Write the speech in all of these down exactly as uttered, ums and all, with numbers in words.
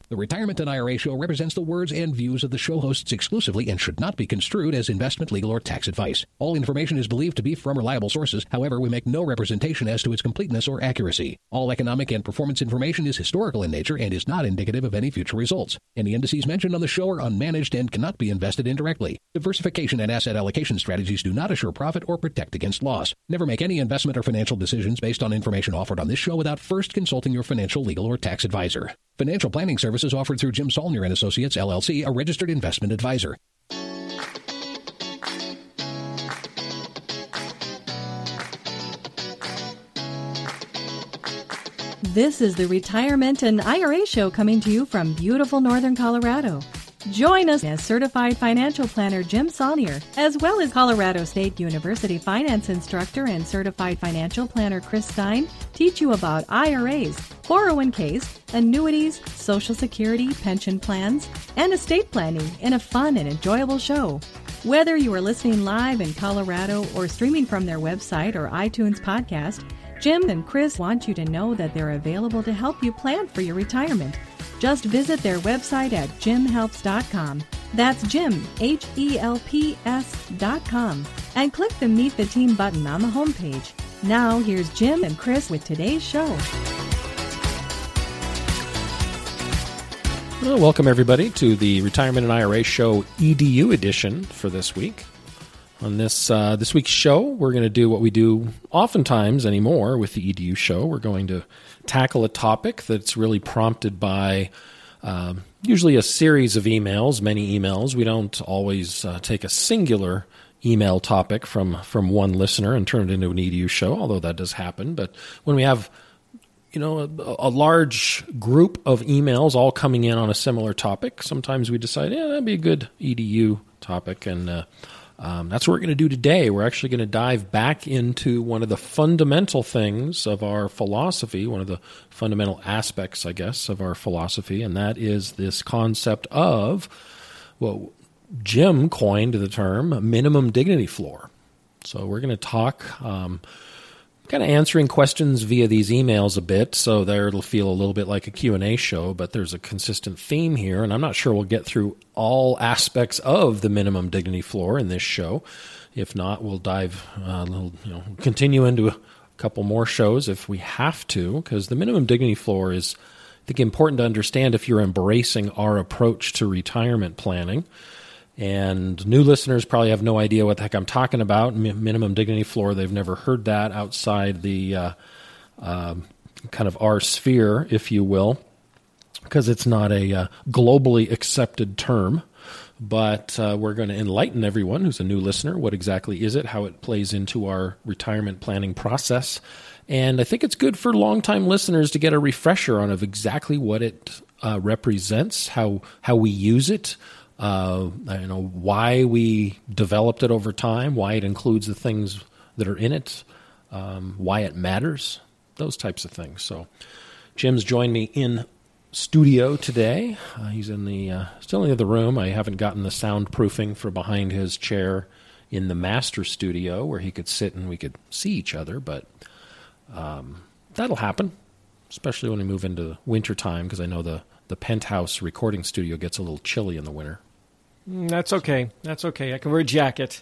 The Retirement and I R A Show represents the words and views of the show hosts exclusively and should not be construed as investment, legal, or tax advice. All information is believed to be from reliable sources. However, we make no representation as to its completeness or accuracy. All economic and performance information is historical in nature and is not indicative of any future results. Any indices mentioned on the show are unmanaged and cannot be invested indirectly. Diversification and asset allocation strategies do not assure profit or protect against loss. Never make any investment or financial decisions based on information offered on this show without first consulting your financial, legal, or tax advisor. Financial planning services offered through Jim Saulnier and Associates, L L C, a registered investment advisor. This is the Retirement and I R A Show coming to you from beautiful northern Colorado. Join us as certified financial planner Jim Saulnier, as well as Colorado State University finance instructor and certified financial planner Chris Stein, teach you about I R As, four oh one k's, annuities, Social Security, pension plans, and estate planning in a fun and enjoyable show. Whether you are listening live in Colorado or streaming from their website or iTunes podcast, Jim and Chris want you to know that they're available to help you plan for your retirement. Just visit their website at jim helps dot com. That's Jim, H E L P S dot com. And click the Meet the Team button on the homepage. Now, here's Jim and Chris with today's show. Well, welcome, everybody, to the Retirement and I R A Show E D U edition for this week. On this uh, this week's show, we're going to do what we do oftentimes anymore with the E D U show. We're going to tackle a topic that's really prompted by um, usually a series of emails, many emails. We don't always uh, take a singular email topic from, from one listener and turn it into an E D U show, although that does happen. But when we have you know, a, a large group of emails all coming in on a similar topic, sometimes we decide, yeah, that'd be a good E D U topic, and uh, Um, that's what we're going to do today. We're actually going to dive back into one of the fundamental things of our philosophy, one of the fundamental aspects, I guess, of our philosophy, and that is this concept of, well, Jim coined the term minimum dignity floor. So we're going to talk, um, kind of answering questions via these emails a bit, so there it'll feel a little bit like a Q and A show, but there's a consistent theme here, and I'm not sure we'll get through all aspects of the minimum dignity floor in this show. If not, we'll dive uh, a little, you know, continue into a couple more shows if we have to, because the minimum dignity floor is, I think, important to understand if you're embracing our approach to retirement planning. And new listeners probably have no idea what the heck I'm talking about. Minimum dignity floor, they've never heard that outside the uh, uh, kind of our sphere, if you will, because it's not a uh, globally accepted term. But uh, we're going to enlighten everyone who's a new listener. What exactly is it, how it plays into our retirement planning process. And I think it's good for longtime listeners to get a refresher on of exactly what it uh, represents, how how we use it, Uh, you know, why we developed it over time, why it includes the things that are in it, um, why it matters, those types of things. So Jim's joined me in studio today. Uh, he's in the uh, still in the other room. I haven't gotten the soundproofing for behind his chair in the master studio where he could sit and we could see each other, but um, that'll happen, especially when we move into winter time, because I know the, the penthouse recording studio gets a little chilly in the winter. That's okay. That's okay. I can wear a jacket.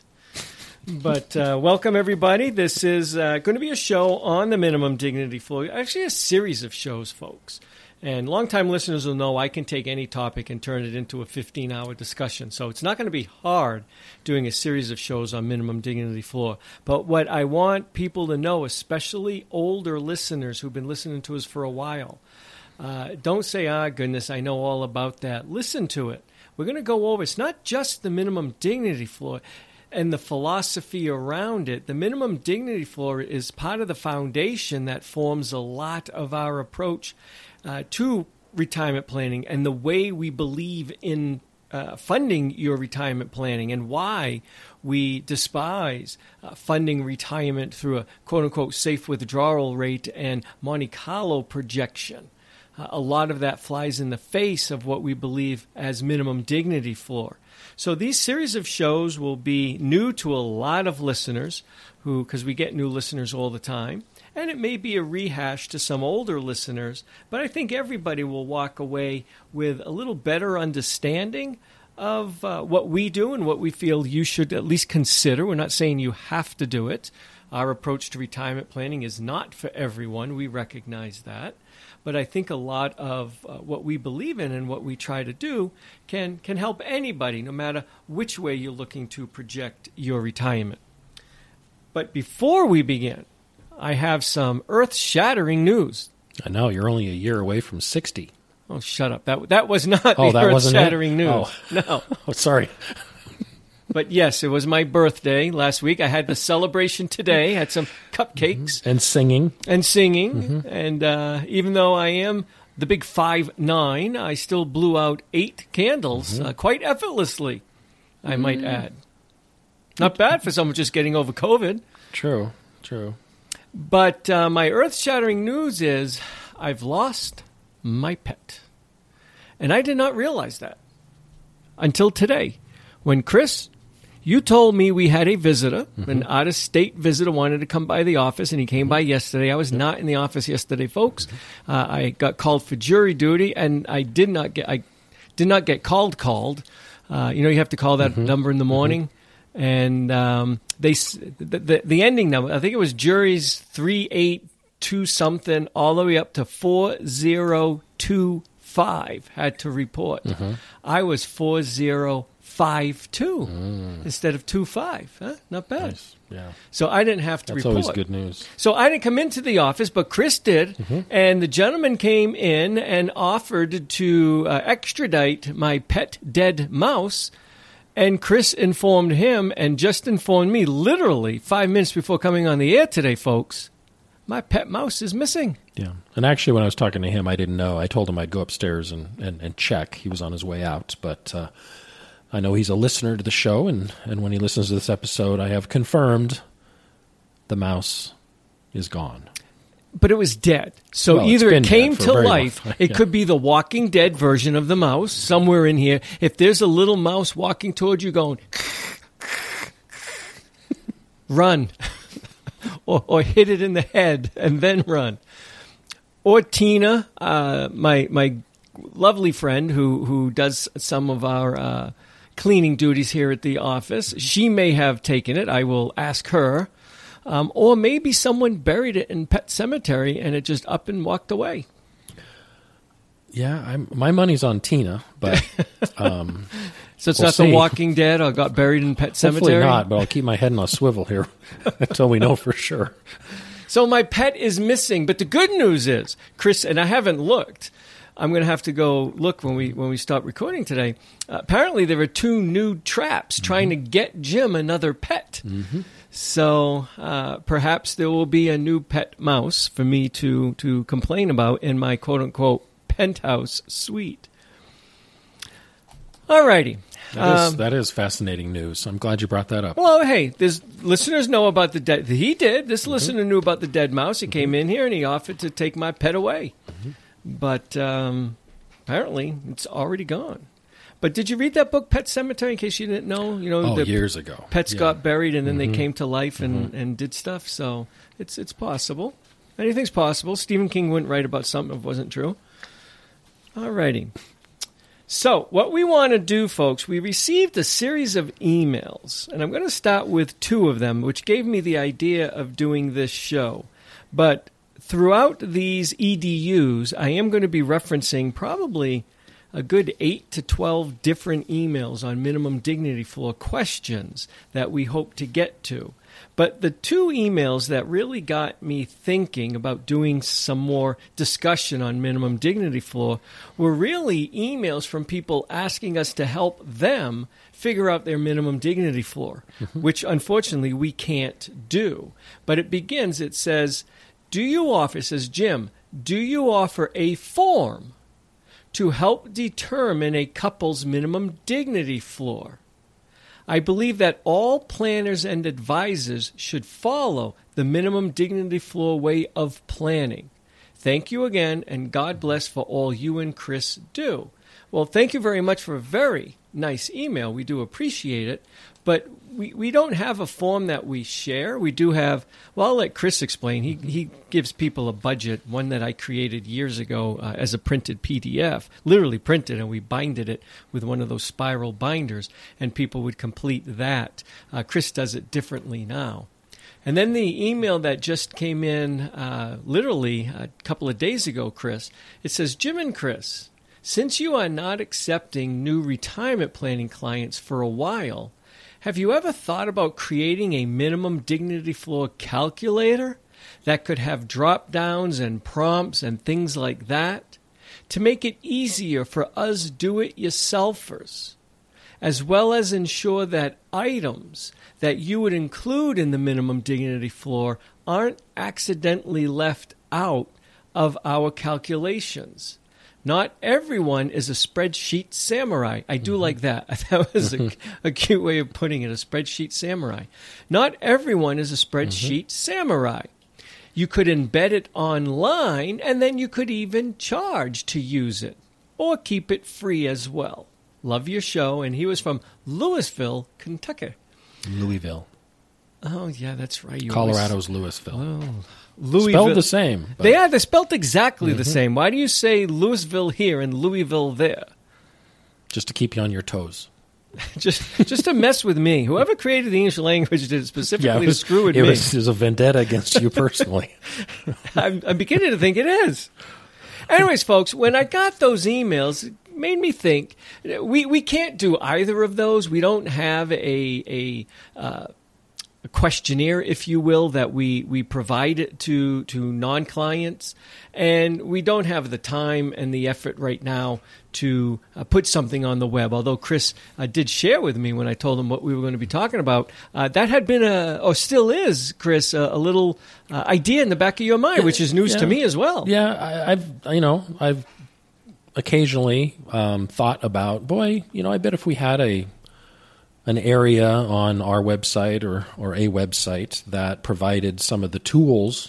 But uh, welcome, everybody. This is uh, going to be a show on the minimum dignity floor. Actually, a series of shows, folks. And longtime listeners will know I can take any topic and turn it into a fifteen-hour discussion. So it's not going to be hard doing a series of shows on minimum dignity floor. But what I want people to know, especially older listeners who've been listening to us for a while, uh, don't say, ah, goodness, I know all about that. Listen to it. We're going to go over, it's not just the minimum dignity floor and the philosophy around it. The minimum dignity floor is part of the foundation that forms a lot of our approach uh, to retirement planning and the way we believe in uh, funding your retirement planning and why we despise uh, funding retirement through a quote-unquote safe withdrawal rate and Monte Carlo projection. Uh, a lot of that flies in the face of what we believe as minimum dignity floor. So these series of shows will be new to a lot of listeners who, because we get new listeners all the time. And it may be a rehash to some older listeners, but I think everybody will walk away with a little better understanding of uh, what we do and what we feel you should at least consider. We're not saying you have to do it. Our approach to retirement planning is not for everyone. We recognize that. But I think a lot of uh, what we believe in and what we try to do can, can help anybody, no matter which way you're looking to project your retirement. But before we begin, I have some earth-shattering news. I know, you're only a year away from sixty. Oh, shut up. That that was not oh, the that wasn't earth-shattering news. Oh. No. Oh, sorry. But yes, it was my birthday last week. I had the celebration today, had some cupcakes. Mm-hmm. And singing. And singing. Mm-hmm. And uh, even though I am the big five nine, I still blew out eight candles mm-hmm. uh, quite effortlessly, I mm-hmm. might add. Not bad for someone just getting over COVID. True, true. But uh, my earth-shattering news is I've lost my pet. And I did not realize that until today. When Chris, you told me we had a visitor, mm-hmm. an out-of-state visitor wanted to come by the office, and he came by yesterday. I was yep. not in the office yesterday, folks. Mm-hmm. Uh, I got called for jury duty, and I did not get I did not get called called. Uh, you know, you have to call that mm-hmm. number in the morning. Mm-hmm. And um, they the, the the ending number, I think it was juries three eight two something all the way up to four zero two five had to report. Mm-hmm. I was four zero five two mm. instead of two five. Huh? Not bad. Nice. Yeah. So I didn't have to That's report. That's always good news. So I didn't come into the office, but Chris did, mm-hmm. and the gentleman came in and offered to uh, extradite my pet dead mouse. And Chris informed him and just informed me literally five minutes before coming on the air today, folks, my pet mouse is missing. Yeah. And actually, when I was talking to him, I didn't know. I told him I'd go upstairs and, and, and check. He was on his way out. But uh, I know he's a listener to the show. And, and when he listens to this episode, I have confirmed the mouse is gone. But it was dead. So well, either it came to life, yeah. it could be the Walking Dead version of the mouse somewhere in here. If there's a little mouse walking towards you going, run. or, or hit it in the head and then run. Or Tina, uh, my my lovely friend who, who does some of our uh, cleaning duties here at the office, she may have taken it. I will ask her. Um, or maybe someone buried it in Pet Cemetery and it just up and walked away. Yeah, I'm, my money's on Tina, but um, so it's we'll not see. The Walking Dead or got buried in Pet Cemetery. Hopefully not, but I'll keep my head on a swivel here until we know for sure. So my pet is missing, but the good news is, Chris, and I haven't looked. I'm going to have to go look when we when we stop recording today. Uh, apparently, there are two new traps mm-hmm. trying to get Jim another pet. Mm-hmm. So uh, perhaps there will be a new pet mouse for me to, to complain about in my quote-unquote penthouse suite. All righty. That is, um, that is fascinating news. I'm glad you brought that up. Well, hey, there's listeners know about the dead. He did. This mm-hmm. listener knew about the dead mouse. He mm-hmm. came in here and he offered to take my pet away. Mm-hmm. But um, apparently it's already gone. But did you read that book, Pet Cemetery, in case you didn't know? You know, oh, the years ago. Pets yeah. got buried and then mm-hmm. they came to life and, mm-hmm. and did stuff. So it's it's possible. Anything's possible. Stephen King wouldn't write about something if it wasn't true. All righty. So what we want to do, folks, we received a series of emails. And I'm going to start with two of them, which gave me the idea of doing this show. But throughout these E D Us, I am going to be referencing probably a good eight to twelve different emails on minimum dignity floor questions that we hope to get to. But the two emails that really got me thinking about doing some more discussion on minimum dignity floor were really emails from people asking us to help them figure out their minimum dignity floor, mm-hmm. which unfortunately we can't do. But it begins, it says, do you offer, it says, Jim, do you offer a form to help determine a couple's minimum dignity floor? I believe that all planners and advisors should follow the minimum dignity floor way of planning. Thank you again, and God bless for all you and Chris do. Well, thank you very much for a very nice email. We do appreciate it. But we, we don't have a form that we share. We do have, well, I'll let Chris explain. He he gives people a budget, one that I created years ago uh, as a printed P D F, literally printed, and we binded it with one of those spiral binders, and people would complete that. Uh, Chris does it differently now. And then the email that just came in uh, literally a couple of days ago, Chris, it says, Jim and Chris, since you are not accepting new retirement planning clients for a while, have you ever thought about creating a minimum dignity floor calculator that could have drop-downs and prompts and things like that to make it easier for us do-it-yourselfers, as well as ensure that items that you would include in the minimum dignity floor aren't accidentally left out of our calculations? Not everyone is a spreadsheet samurai. I do mm-hmm. like that. That was a, a cute way of putting it, a spreadsheet samurai. Not everyone is a spreadsheet mm-hmm. samurai. You could embed it online, and then you could even charge to use it, or keep it free as well. Love your show. And he was from Louisville, Kentucky. Louisville. Oh, yeah, that's right. You Colorado's always... Louisville. Oh. Louisville. Spelled the same. But... They are. They're spelled exactly mm-hmm. the same. Why do you say Louisville here and Louisville there? Just to keep you on your toes. just just to mess with me. Whoever created the English language did it specifically yeah, it was, to screw with it me. Was, it was a vendetta against you personally. I'm, I'm beginning to think it is. Anyways, folks, when I got those emails, it made me think, we, we can't do either of those. We don't have a... a uh, a questionnaire, if you will, that we, we provide to to non-clients. And we don't have the time and the effort right now to uh, put something on the web. Although Chris uh, did share with me when I told him what we were going to be talking about, uh, that had been a, or still is, Chris, a, a little uh, idea in the back of your mind, which is news yeah. to me as well. Yeah, I, I've, you know, I've occasionally um, thought about, boy, you know, I bet if we had a an area on our website or, or a website that provided some of the tools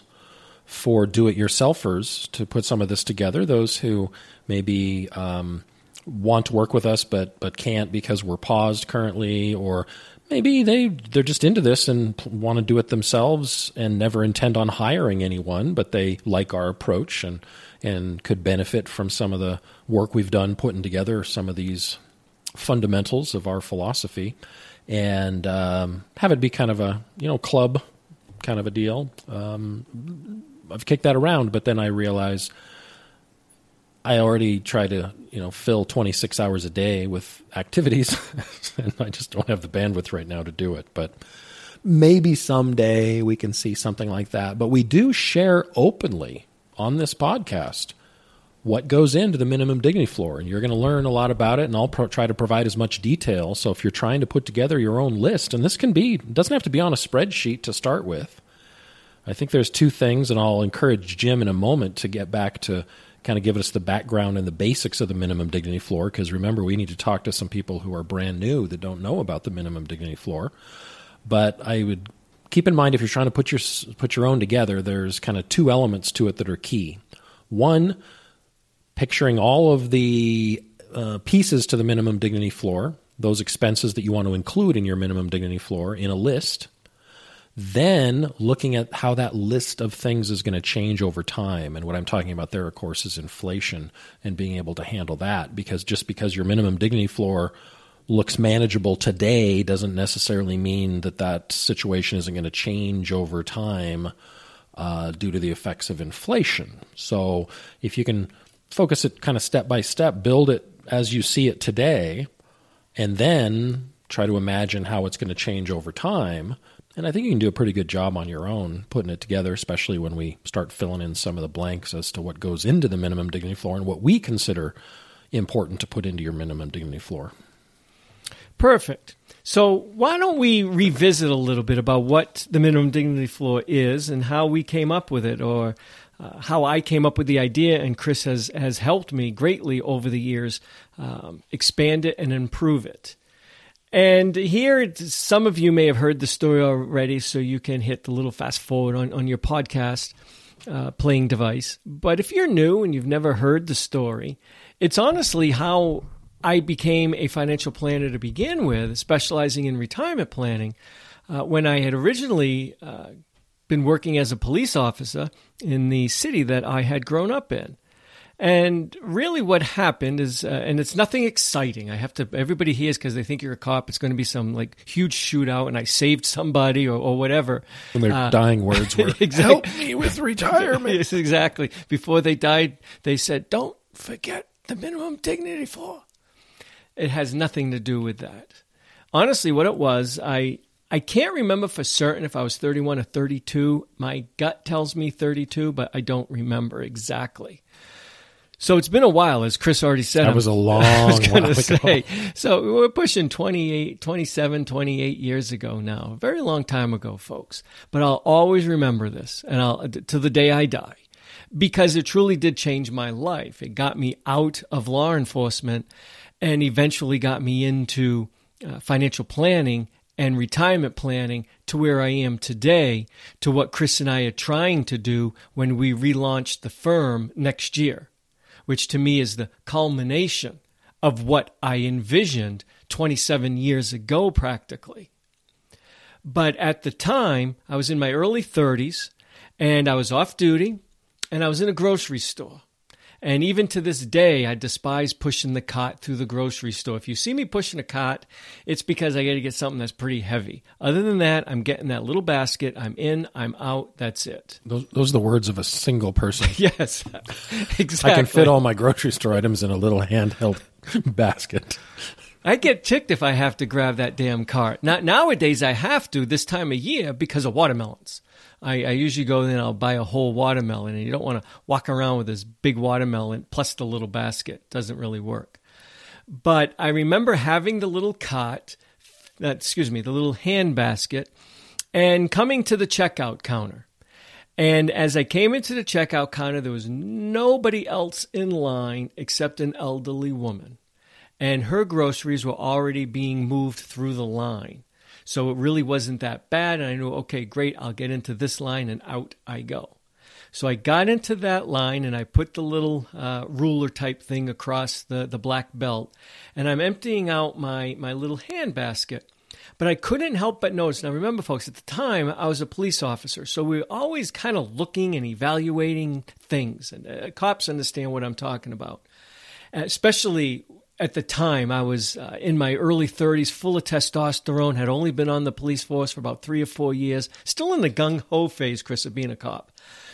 for do-it-yourselfers to put some of this together, those who maybe um, want to work with us but but can't because we're paused currently, or maybe they, they're just into this and want to do it themselves and never intend on hiring anyone, but they like our approach and, and could benefit from some of the work we've done putting together some of these fundamentals of our philosophy, and um, have it be kind of a, you know, club kind of a deal. Um, I've kicked that around, but then I realize I already try to, you know, fill twenty-six hours a day with activities, and I just don't have the bandwidth right now to do it. But maybe someday we can see something like that. But we do share openly on this podcast what goes into the minimum dignity floor, and you're going to learn a lot about it, and I'll pro- try to provide as much detail. So if you're trying to put together your own list, and this can be, it doesn't have to be on a spreadsheet to start with. I think there's two things, and I'll encourage Jim in a moment to get back to kind of give us the background and the basics of the minimum dignity floor, because remember, we need to talk to some people who are brand new that don't know about the minimum dignity floor. But I would keep in mind, if you're trying to put your put your own together, there's kind of two elements to it that are key. One, picturing all of the uh, pieces to the minimum dignity floor, those expenses that you want to include in your minimum dignity floor in a list, then looking at how that list of things is going to change over time. And what I'm talking about there, of course, is inflation and being able to handle that, because just because your minimum dignity floor looks manageable today doesn't necessarily mean that that situation isn't going to change over time uh, due to the effects of inflation. So if you can focus it kind of step by step, build it as you see it today, and then try to imagine how it's going to change over time. And I think you can do a pretty good job on your own putting it together, especially when we start filling in some of the blanks as to what goes into the minimum dignity floor and what we consider important to put into your minimum dignity floor. Perfect. So why don't we revisit a little bit about what the minimum dignity floor is and how we came up with it, or Uh, how I came up with the idea, and Chris has, has helped me greatly over the years um, expand it and improve it. And here, some of you may have heard the story already, so you can hit the little fast forward on, on your podcast uh, playing device. But if you're new and you've never heard the story, it's honestly how I became a financial planner to begin with, specializing in retirement planning, uh, when I had originally uh, been working as a police officer in the city that I had grown up in. And really what happened is, uh, and it's nothing exciting. I have to, everybody hears because they think you're a cop, it's going to be some like huge shootout and I saved somebody or, or whatever. And their uh, dying words were, exactly. help me with retirement. Yes, exactly. Before they died, they said, don't forget the minimum dignity floor. It has nothing to do with that. Honestly, what it was, I I can't remember for certain if I was thirty-one or thirty-two. My gut tells me thirty-two, but I don't remember exactly. So it's been a while, as Chris already said. That was a long I was gonna while say. ago. So we're pushing twenty-eight, twenty-seven, twenty-eight years ago now. A very long time ago, folks. But I'll always remember this, and I'll to the day I die, because it truly did change my life. It got me out of law enforcement and eventually got me into uh, financial planning and retirement planning to where I am today, to what Chris and I are trying to do when we relaunch the firm next year, which to me is the culmination of what I envisioned twenty-seven years ago practically. But at the time, I was in my early thirties, and I was off duty, and I was in a grocery store. And even to this day, I despise pushing the cart through the grocery store. If you see me pushing a cart, it's because I got to get something that's pretty heavy. Other than that, I'm getting that little basket. I'm in, I'm out. That's it. Those, those are the words of a single person. Yes, exactly. I can fit all my grocery store items in a little handheld basket. I get ticked if I have to grab that damn cart. Now, nowadays, I have to this time of year because of watermelons. I, I usually go in and I'll buy a whole watermelon, and you don't want to walk around with this big watermelon plus the little basket. Doesn't really work. But I remember having the little cart, uh, excuse me, the little hand basket, and coming to the checkout counter. And as I came into the checkout counter, there was nobody else in line except an elderly woman. And her groceries were already being moved through the line. So it really wasn't that bad. And I knew, okay, great, I'll get into this line, and out I go. So I got into that line, and I put the little uh, ruler type thing across the, the black belt. And I'm emptying out my, my little hand basket. But I couldn't help but notice. Now, remember, folks, at the time, I was a police officer. So we were always kind of looking and evaluating things. And uh, cops understand what I'm talking about, especially at the time. I was uh, in my early thirties, full of testosterone, had only been on the police force for about three or four years, still in the gung-ho phase, Chris, of being a cop.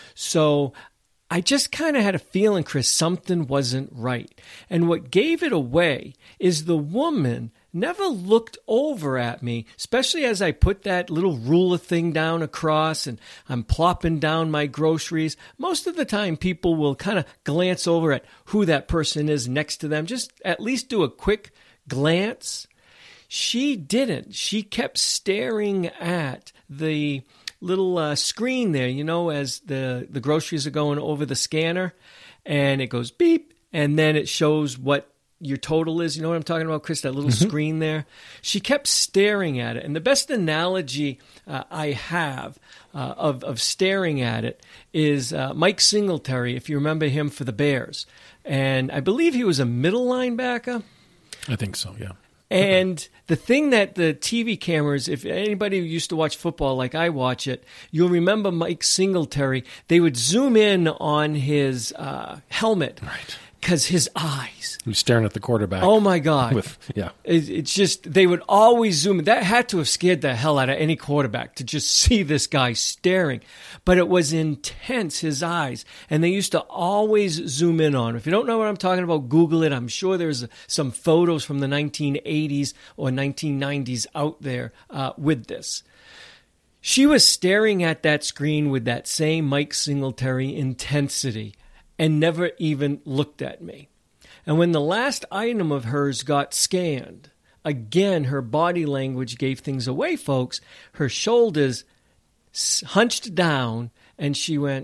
So I just kind of had a feeling, Chris, something wasn't right. And what gave it away is the woman never looked over at me, especially as I put that little ruler thing down across and I'm plopping down my groceries. Most of the time, people will kind of glance over at who that person is next to them, just at least do a quick glance. She didn't. She kept staring at the little uh, screen there, you know, as the, the groceries are going over the scanner, and it goes beep, and then it shows what your total is. You know what I'm talking about, Chris? That little mm-hmm. screen there. She kept staring at it. And the best analogy uh, I have uh, of, of staring at it is uh, Mike Singletary, if you remember him for the Bears. And I believe he was a middle linebacker. I think so, yeah. And the thing that the T V cameras, if anybody who used to watch football like I watch it, you'll remember Mike Singletary. They would zoom in on his uh, helmet. Right. Because his eyes. He was staring at the quarterback. Oh, my God. With, yeah. It, it's just, they would always zoom in. That had to have scared the hell out of any quarterback to just see this guy staring. But it was intense, his eyes. And they used to always zoom in on him. If you don't know what I'm talking about, Google it. I'm sure there's some photos from the nineteen eighties or nineteen nineties out there uh, with this. She was staring at that screen with that same Mike Singletary intensity, and never even looked at me. And when the last item of hers got scanned, again, her body language gave things away, folks. Her shoulders hunched down, and she went,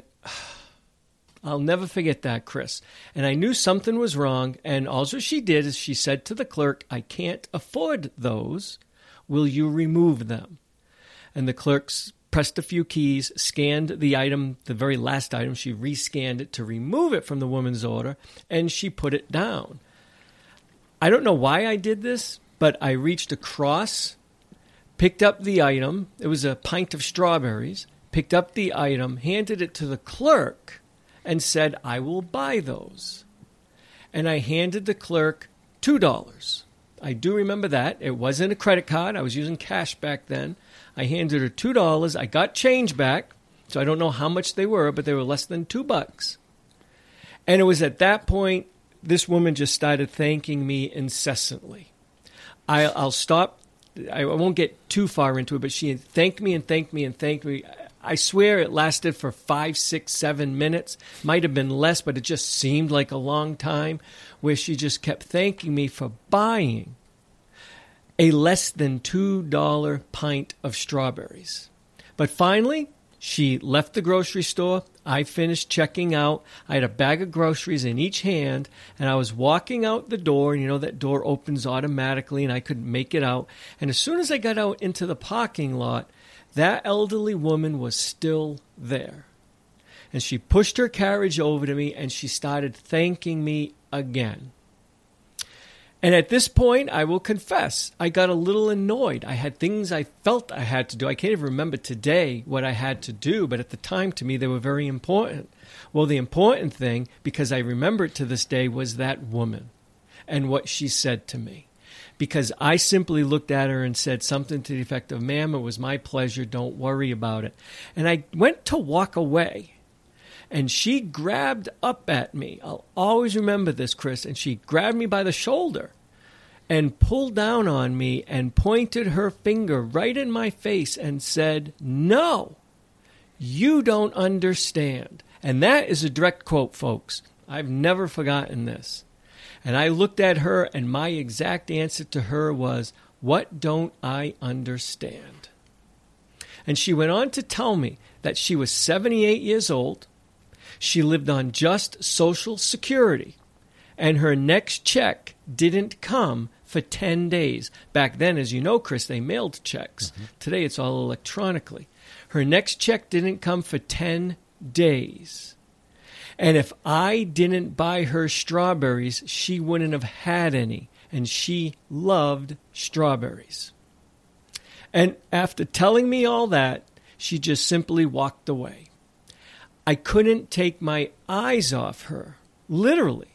I'll never forget that, Chris. And I knew something was wrong, and all she did is she said to the clerk, I can't afford those. Will you remove them? And the clerk's pressed a few keys, scanned the item, the very last item. She rescanned it to remove it from the woman's order, and she put it down. I don't know why I did this, but I reached across, picked up the item. It was a pint of strawberries. Picked up the item, handed it to the clerk, and said, I will buy those. And I handed the clerk two dollars. I do remember that. It wasn't a credit card. I was using cash back then. I handed her two dollars. I got change back, so I don't know how much they were, but they were less than two bucks. And it was at that point, this woman just started thanking me incessantly. I, I'll stop. I won't get too far into it, but she thanked me and thanked me and thanked me. I swear it lasted for five, six, seven minutes. Might have been less, but it just seemed like a long time, where she just kept thanking me for buying a less than two dollar pint of strawberries. But finally, she left the grocery store. I finished checking out. I had a bag of groceries in each hand, and I was walking out the door, and you know that door opens automatically, and I could make it out. And as soon as I got out into the parking lot, that elderly woman was still there. And she pushed her carriage over to me, and she started thanking me again. And at this point, I will confess, I got a little annoyed. I had things I felt I had to do. I can't even remember today what I had to do, but at the time, to me, they were very important. Well, the important thing, because I remember it to this day, was that woman and what she said to me. Because I simply looked at her and said something to the effect of, ma'am, it was my pleasure, don't worry about it. And I went to walk away, and she grabbed up at me. I'll always remember this, Chris, and she grabbed me by the shoulder and pulled down on me and pointed her finger right in my face and said, no, you don't understand. And that is a direct quote, folks. I've never forgotten this. And I looked at her, and my exact answer to her was, what don't I understand? And she went on to tell me that she was seventy-eight years old. She lived on just Social Security, and her next check didn't come for ten days. Back then, as you know, Chris, they mailed checks. Mm-hmm. Today, it's all electronically. Her next check didn't come for ten days. And if I didn't buy her strawberries, she wouldn't have had any. And she loved strawberries. And after telling me all that, she just simply walked away. I couldn't take my eyes off her, literally.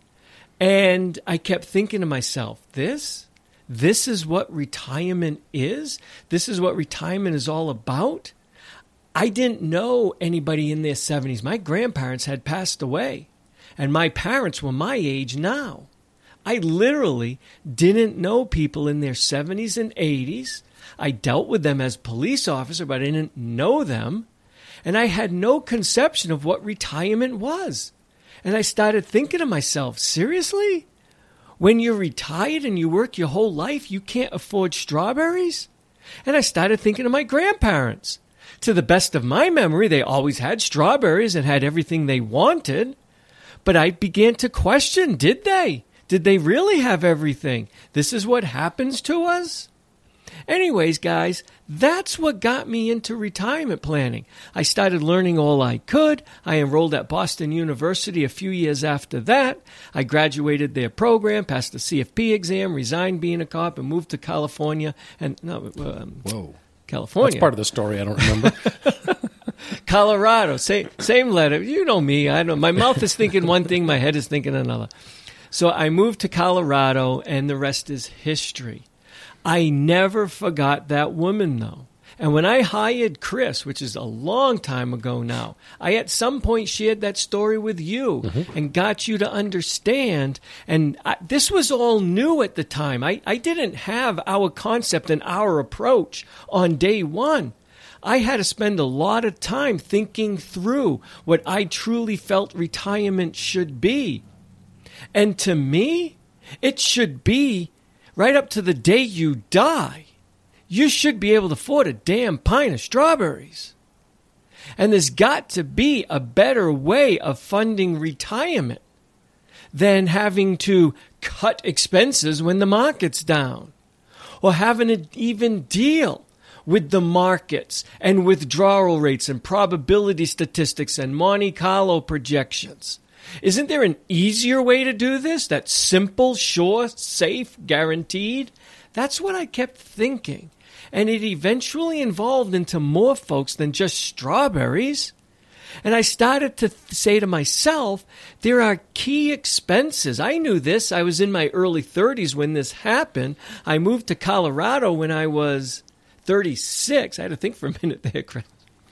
And I kept thinking to myself, this? This is what retirement is? This is what retirement is all about? I didn't know anybody in their seventies. My grandparents had passed away, and my parents were my age now. I literally didn't know people in their seventies and eighties. I dealt with them as police officer, but I didn't know them. And I had no conception of what retirement was. And I started thinking to myself, seriously? When you're retired and you work your whole life, you can't afford strawberries? And I started thinking of my grandparents. To the best of my memory, they always had strawberries and had everything they wanted. But I began to question, did they? Did they really have everything? This is what happens to us? Anyways, guys, that's what got me into retirement planning. I started learning all I could. I enrolled at Boston University a few years after that. I graduated their program, passed the C F P exam, resigned being a cop, and moved to California. And no, um, Whoa. California. That's part of the story I don't remember. Colorado, same same letter. You know me. I know my mouth is thinking one thing, my head is thinking another. So I moved to Colorado, and the rest is history. I never forgot that woman, though. And when I hired Chris, which is a long time ago now, I at some point shared that story with you mm-hmm. and got you to understand. And I, this was all new at the time. I, I didn't have our concept and our approach on day one. I had to spend a lot of time thinking through what I truly felt retirement should be. And to me, it should be right up to the day you die. You should be able to afford a damn pint of strawberries. And there's got to be a better way of funding retirement than having to cut expenses when the market's down, or having to even deal with the markets and withdrawal rates and probability statistics and Monte Carlo projections. Isn't there an easier way to do this? That's simple, sure, safe, guaranteed? That's what I kept thinking. And it eventually evolved into more folks than just strawberries. And I started to th- say to myself, there are key expenses. I knew this. I was in my early thirties when this happened. I moved to Colorado when I was thirty-six. I had to think for a minute there, Chris.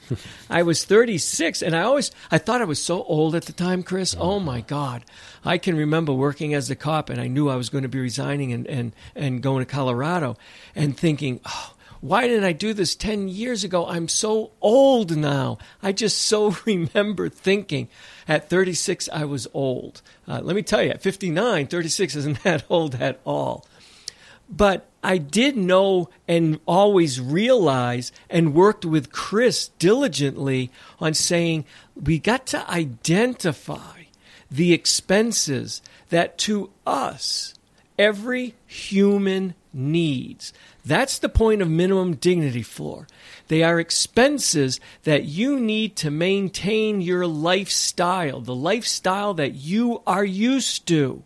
I was thirty-six, and I always, I thought I was so old at the time, Chris. Oh, my God. I can remember working as a cop, and I knew I was going to be resigning and, and, and going to Colorado and thinking, oh, why didn't I do this ten years ago? I'm so old now. I just so remember thinking at thirty-six I was old. Uh, let me tell you, at fifty-nine, thirty-six isn't that old at all. But I did know and always realize and worked with Chris diligently on saying we got to identify the expenses that to us every human needs. That's the point of minimum dignity floor. They are expenses that you need to maintain your lifestyle, the lifestyle that you are used to.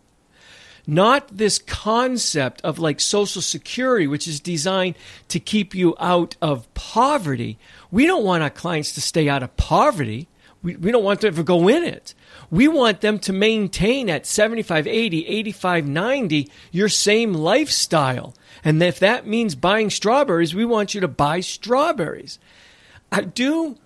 Not this concept of like Social Security, which is designed to keep you out of poverty. We don't want our clients to stay out of poverty. We, we don't want them to go in it. We want them to maintain at seventy-five, eighty, eighty-five, ninety your same lifestyle. And if that means buying strawberries, we want you to buy strawberries. I do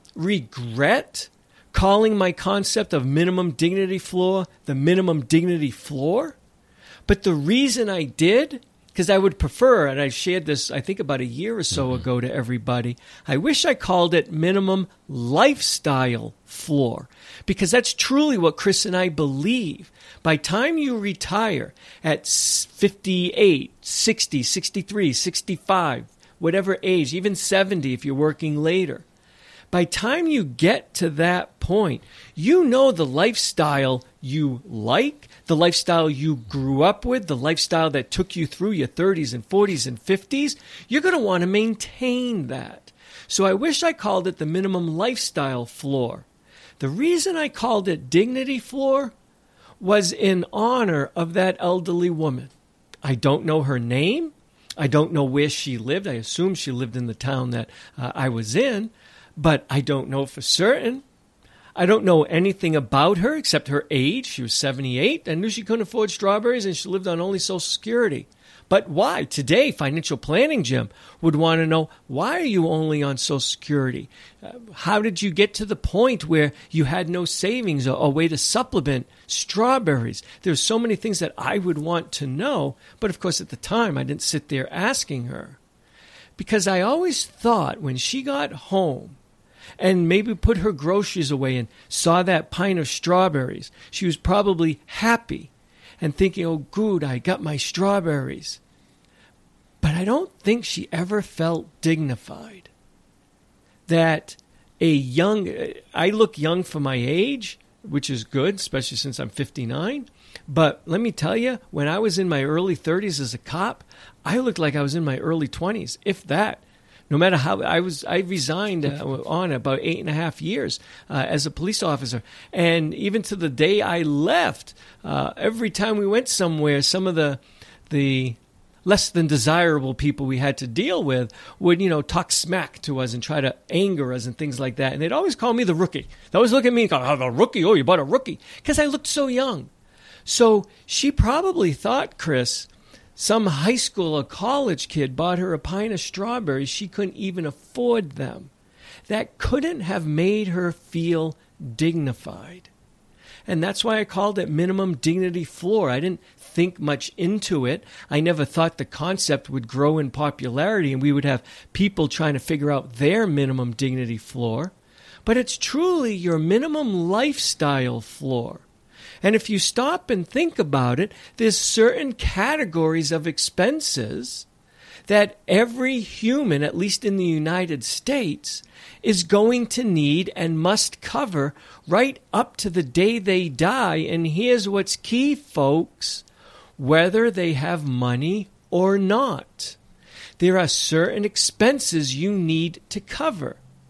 regret calling my concept of minimum dignity floor the minimum dignity floor. But the reason I did, because I would prefer, and I shared this, I think about a year or so mm-hmm. ago to everybody, I wish I called it minimum lifestyle floor, because that's truly what Chris and I believe. By time you retire at fifty-eight, sixty, sixty-three, sixty-five, whatever age, even seventy if you're working later, by time you get to that point, you know the lifestyle you like, the lifestyle you grew up with, the lifestyle that took you through your thirties and forties and fifties, you're going to want to maintain that. So I wish I called it the minimum lifestyle floor. The reason I called it dignity floor was in honor of that elderly woman. I don't know her name. I don't know where she lived. I assume she lived in the town that uh, I was in, but I don't know for certain. I don't know anything about her except her age. She was seventy-eight. I knew she couldn't afford strawberries and she lived on only Social Security. But why? Today, Financial Planning Jim would want to know, why are you only on Social Security? Uh, how did you get to the point where you had no savings or a way to supplement strawberries? There's so many things that I would want to know. But of course, at the time, I didn't sit there asking her. Because I always thought when she got home, and maybe put her groceries away and saw that pint of strawberries, she was probably happy and thinking, oh, good, I got my strawberries. But I don't think she ever felt dignified. That a young, I look young for my age, which is good, especially since I'm fifty-nine. But let me tell you, when I was in my early thirties as a cop, I looked like I was in my early twenties, if that. No matter how I was, I resigned uh, on about eight and a half years uh, as a police officer. And even to the day I left, uh, every time we went somewhere, some of the the less than desirable people we had to deal with would, you know, talk smack to us and try to anger us and things like that. And they'd always call me the rookie. They always look at me and go, oh, the rookie? Oh, you bought a rookie? Because I looked so young. So she probably thought, Chris, some high school or college kid bought her a pint of strawberries. She couldn't even afford them. That couldn't have made her feel dignified. And that's why I called it minimum dignity floor. I didn't think much into it. I never thought the concept would grow in popularity and we would have people trying to figure out their minimum dignity floor. But it's truly your minimum lifestyle floor. And if you stop and think about it, there's certain categories of expenses that every human, at least in the United States, is going to need and must cover right up to the day they die. And here's what's key, folks, whether they have money or not. There are certain expenses you need to cover.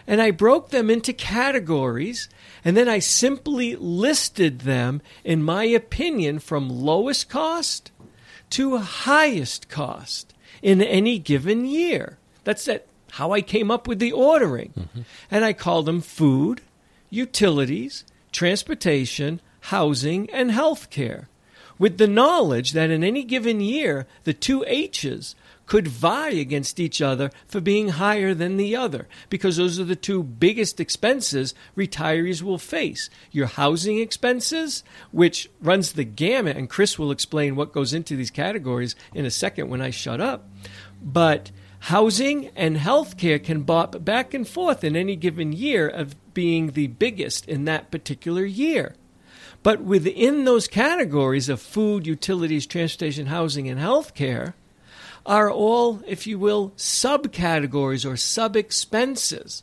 And I broke them into categories, and then I simply listed them, in my opinion, from lowest cost to highest cost in any given year. That's that, how I came up with the ordering. Mm-hmm. And I called them food, utilities, transportation, housing, and health care, with the knowledge that in any given year, the two H's could vie against each other for being higher than the other, because those are the two biggest expenses retirees will face. Your housing expenses, which runs the gamut, and Chris will explain what goes into these categories in a second when I shut up, but housing and health care can bop back and forth in any given year of being the biggest in that particular year. But within those categories of food, utilities, transportation, housing, and health care are all, if you will, subcategories or sub-expenses.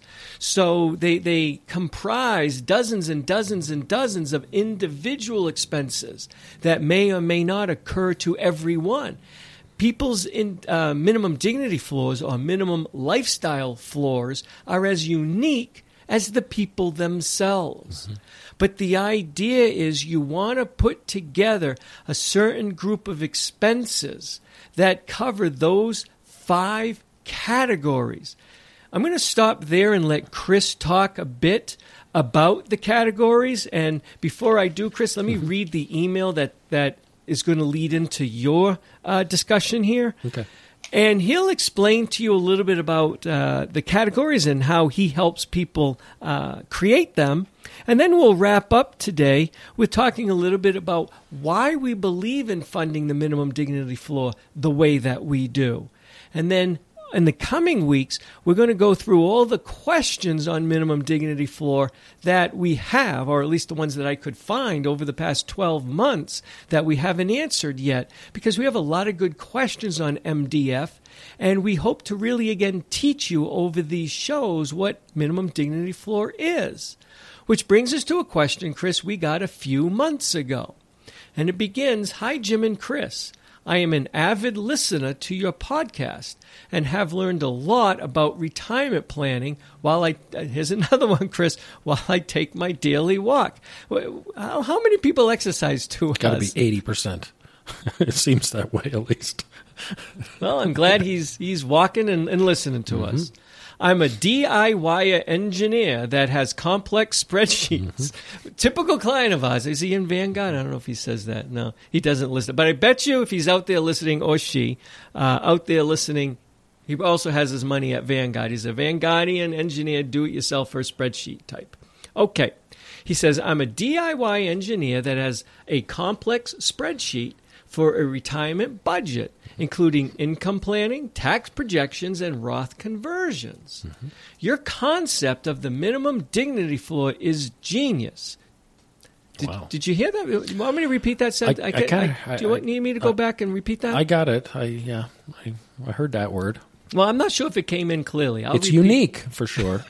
So they, they comprise dozens and dozens and dozens of individual expenses that may or may not occur to everyone. People's in, uh, minimum dignity floors or minimum lifestyle floors are as unique as the people themselves. Mm-hmm. But the idea is you want to put together a certain group of expenses that cover those five categories. I'm going to stop there and let Chris talk a bit about the categories. And before I do, Chris, let me mm-hmm. read the email that, that is going to lead into your uh, discussion here. Okay. And he'll explain to you a little bit about uh, the categories and how he helps people uh, create them. And then we'll wrap up today with talking a little bit about why we believe in funding the minimum dignity floor the way that we do. And then in the coming weeks, we're going to go through all the questions on minimum dignity floor that we have, or at least the ones that I could find over the past twelve months that we haven't answered yet, because we have a lot of good questions on M D F, and we hope to really, again, teach you over these shows what minimum dignity floor is. Which brings us to a question, Chris, we got a few months ago. And it begins, "Hi, Jim and Chris. I am an avid listener to your podcast and have learned a lot about retirement planning while I, here's another one, Chris, while I take my daily walk." How, how many people exercise to us? Got to be eighty percent. It seems that way, at least. Well, I'm glad he's he's walking and, and listening to mm-hmm. us. "I'm a D I Y engineer that has complex spreadsheets." Mm-hmm. Typical client of ours. Is he in Vanguard? I don't know if he says that. No, he doesn't listen. But I bet you if he's out there listening, or she, uh, out there listening, he also has his money at Vanguard. He's a Vanguardian engineer, do-it-yourself spreadsheet type. Okay. He says, "I'm a D I Y engineer that has a complex spreadsheet for a retirement budget, including income planning, tax projections, and Roth conversions. Mm-hmm. Your concept of the minimum dignity floor is genius." Did, wow. did you hear that? Do you want me to repeat that sentence? I, I, I kinda, I, do you I, need me to go uh, back and repeat that? I got it. I yeah, I, I heard that word. Well, I'm not sure if it came in clearly. I'll it's repeat. Unique, for sure.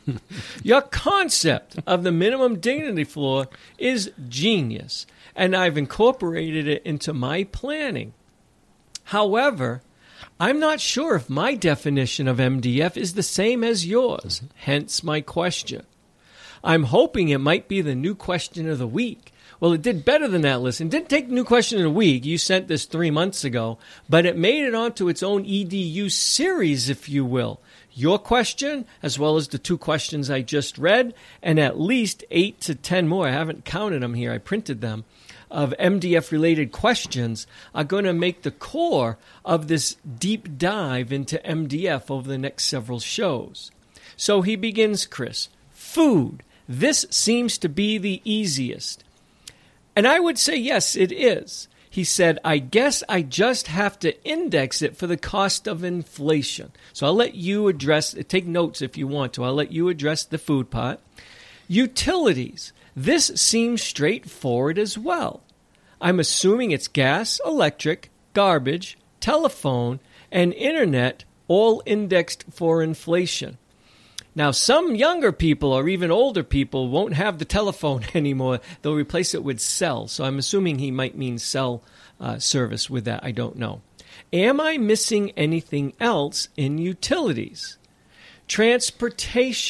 Your concept of the minimum dignity floor is genius, and I've incorporated it into my planning. However, I'm not sure if my definition of M D F is the same as yours, mm-hmm. hence my question. I'm hoping it might be the new question of the week. Well, it did better than that, listen. It didn't take new question of the week. You sent this three months ago, but it made it onto its own E D U series, if you will. Your question, as well as the two questions I just read, and at least eight to ten more, I haven't counted them here, I printed them, of M D F-related questions are going to make the core of this deep dive into M D F over the next several shows. So he begins, Chris, "Food. This seems to be the easiest." And I would say, yes, it is. He said, "I guess I just have to index it for the cost of inflation." So I'll let you address, take notes if you want to. I'll let you address the food part. "Utilities. This seems straightforward as well. I'm assuming it's gas, electric, garbage, telephone, and internet, all indexed for inflation. Now, some younger people or even older people won't have the telephone anymore. They'll replace it with cell. So I'm assuming he might mean cell uh, service with that. I don't know. Am I missing anything else in utilities? Transportation.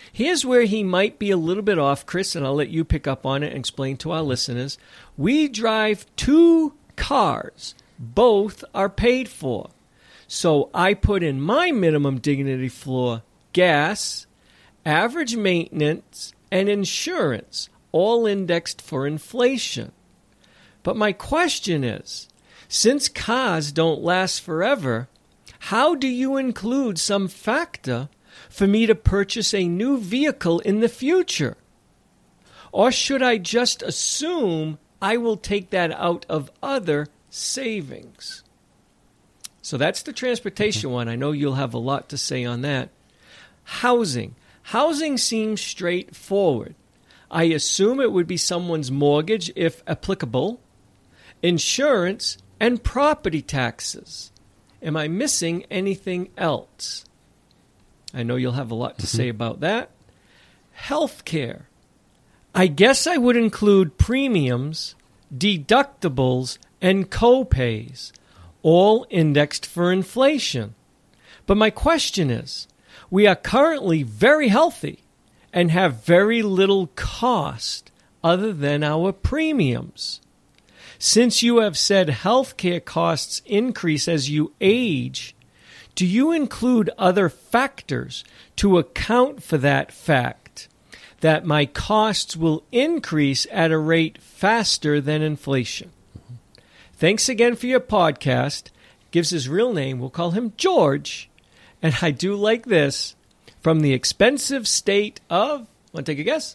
Here's where he might be a little bit off, Chris, and I'll let you pick up on it and explain to our listeners. We drive two cars. Both are paid for. So I put in my minimum dignity floor gas, average maintenance, and insurance, all indexed for inflation. But my question is, since cars don't last forever, how do you include some factor for me to purchase a new vehicle in the future? Or should I just assume I will take that out of other savings? So that's the transportation one. I know you'll have a lot to say on that. Housing. Housing seems straightforward. I assume it would be someone's mortgage, if applicable, insurance, and property taxes. Am I missing anything else? I know you'll have a lot to mm-hmm. say about that. Healthcare. I guess I would include premiums, deductibles, and co-pays, all indexed for inflation. But my question is, we are currently very healthy and have very little cost other than our premiums. Since you have said healthcare costs increase as you age, do you include other factors to account for that fact, that my costs will increase at a rate faster than inflation? Mm-hmm. Thanks again for your podcast. Gives his real name. We'll call him George. And I do like this. From the expensive state of, want to take a guess?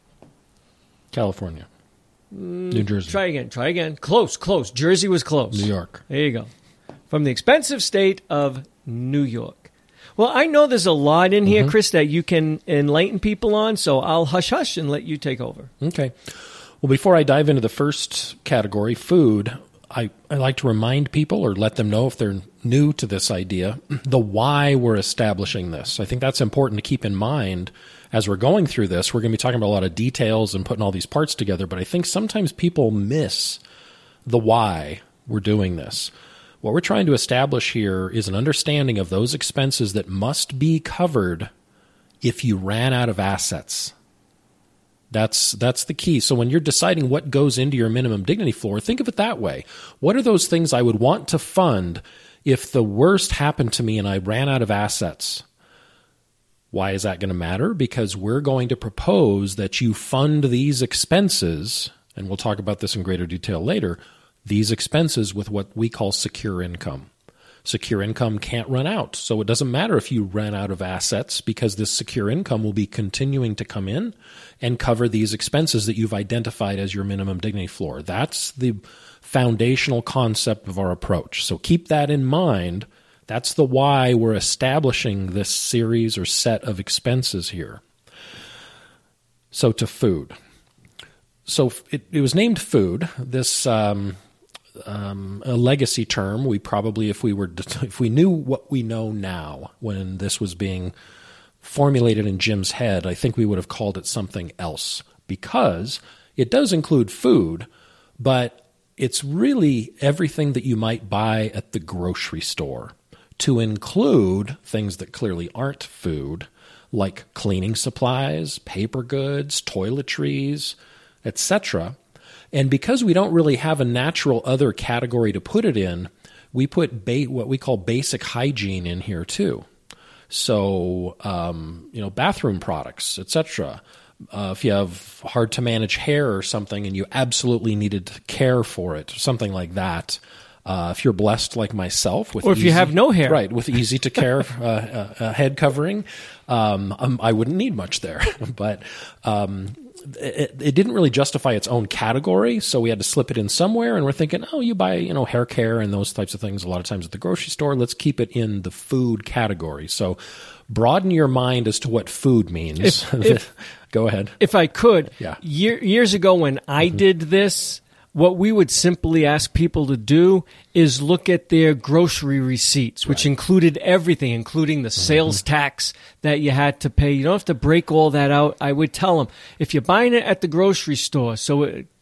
California. Mm, New Jersey. Try again. Try again. Close, close. Jersey was close. New York. There you go. From the expensive state of New York. Well, I know there's a lot in here, mm-hmm. Chris, that you can enlighten people on, so I'll hush-hush and let you take over. Okay. Well, before I dive into the first category, food, I, I like to remind people or let them know if they're new to this idea, the why we're establishing this. I think that's important to keep in mind as we're going through this. We're going to be talking about a lot of details and putting all these parts together, but I think sometimes people miss the why we're doing this. What we're trying to establish here is an understanding of those expenses that must be covered if you ran out of assets. That's that's the key. So when you're deciding what goes into your minimum dignity floor, think of it that way. What are those things I would want to fund if the worst happened to me and I ran out of assets? Why is that going to matter? Because we're going to propose that you fund these expenses, and we'll talk about this in greater detail later, these expenses with what we call secure income. Secure income can't run out. So it doesn't matter if you ran out of assets, because this secure income will be continuing to come in and cover these expenses that you've identified as your minimum dignity floor. That's the foundational concept of our approach. So keep that in mind. That's the why we're establishing this series or set of expenses here. So to food. So it, it was named food. This um, um, a legacy term. We probably, if we were, if we knew what we know now when this was being formulated in Jim's head, I think we would have called it something else, because it does include food, but it's really everything that you might buy at the grocery store, to include things that clearly aren't food, like cleaning supplies, paper goods, toiletries, et cetera. And because we don't really have a natural other category to put it in, we put ba- what we call basic hygiene in here too. So, um, you know, bathroom products, et cetera. Uh, if you have hard to manage hair or something and you absolutely needed care for it, something like that. Uh, if you're blessed like myself, with or if easy, you have no hair, right, with easy to care uh, uh, uh, head covering, um, um, I wouldn't need much there. But um, it, it didn't really justify its own category, so we had to slip it in somewhere. And we're thinking, oh, you buy you know hair care and those types of things a lot of times at the grocery store. Let's keep it in the food category. So broaden your mind as to what food means. If, if, Go ahead. If I could, yeah. year, years ago when I mm-hmm. did this, what we would simply ask people to do is look at their grocery receipts, which right. included everything, including the sales mm-hmm. tax that you had to pay. You don't have to break all that out. I would tell them, if you're buying it at the grocery store, so it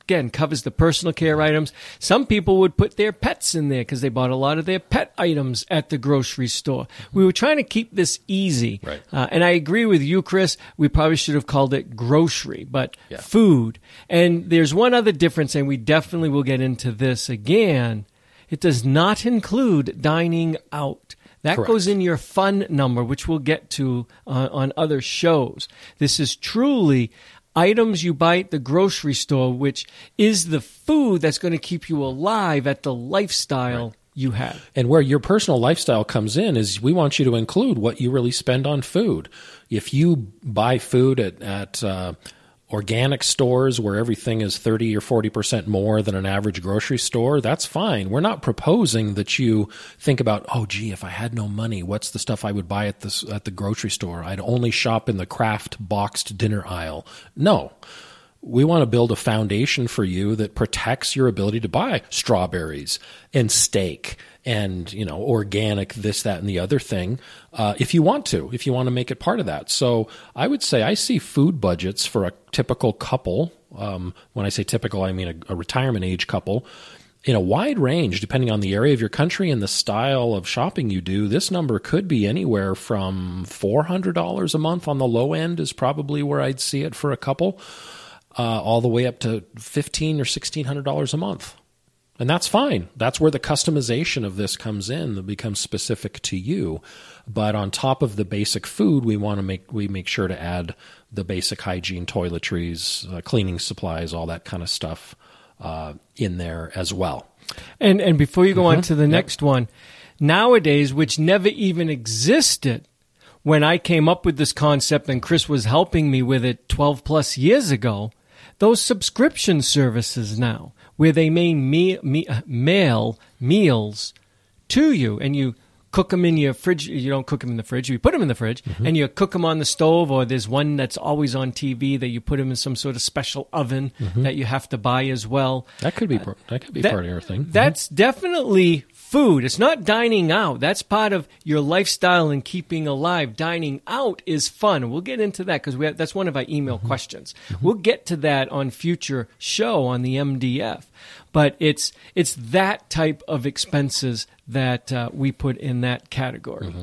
again, covers the personal care items. Some people would put their pets in there because they bought a lot of their pet items at the grocery store. We were trying to keep this easy. Right. Uh, and I agree with you, Chris. We probably should have called it grocery, but Yeah. food. And there's one other difference, and we definitely will get into this again. It does not include dining out. That Correct. goes in your fun number, which we'll get to uh, on other shows. This is truly items you buy at the grocery store, which is the food that's going to keep you alive at the lifestyle Right. you have. And where your personal lifestyle comes in is we want you to include what you really spend on food. If you buy food at, at uh, organic stores where everything is thirty or forty percent more than an average grocery store, that's fine. We're not proposing that you think about, oh, gee, if I had no money, what's the stuff I would buy at this at the grocery store? I'd only shop in the Kraft boxed dinner aisle. No. We want to build a foundation for you that protects your ability to buy strawberries and steak and, you know, organic this, that, and the other thing, uh, if you want to, if you want to make it part of that. So I would say I see food budgets for a typical couple. Um, when I say typical, I mean a, a retirement age couple. In a wide range, depending on the area of your country and the style of shopping you do, this number could be anywhere from four hundred dollars a month on the low end is probably where I'd see it for a couple. Uh, all the way up to fifteen hundred dollars or sixteen hundred dollars a month. And that's fine. That's where the customization of this comes in, that becomes specific to you. But on top of the basic food, we want to make we make sure to add the basic hygiene, toiletries, uh, cleaning supplies, all that kind of stuff uh, in there as well. And and before you go Mm-hmm. on to the next one, nowadays, which never even existed when I came up with this concept and Chris was helping me with it twelve plus years ago, those subscription services now, where they may me, me, mail meals to you, and you cook them in your fridge. You don't cook them in the fridge. You put them in the fridge, mm-hmm. and you cook them on the stove, or there's one that's always on T V that you put them in some sort of special oven mm-hmm. that you have to buy as well. That could be, that could be that, part of your thing. That's mm-hmm. definitely food. It's not dining out. That's part of your lifestyle and keeping alive. Dining out is fun. We'll get into that because we have, that's one of our email mm-hmm. questions. Mm-hmm. We'll get to that on future show on the M D F. But it's it's that type of expenses that uh, we put in that category. Mm-hmm.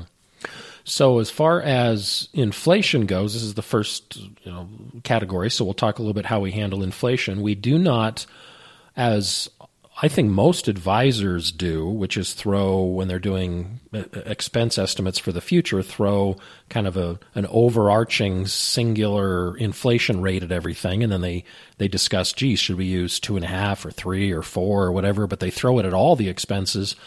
So as far as inflation goes, this is the first you know, category, so we'll talk a little bit how we handle inflation. We do not, as I think most advisors do, which is throw, when they're doing expense estimates for the future, throw kind of a an overarching singular inflation rate at everything, and then they, they discuss, geez, should we use two and a half or three or four or whatever, but they throw it at all the expenses.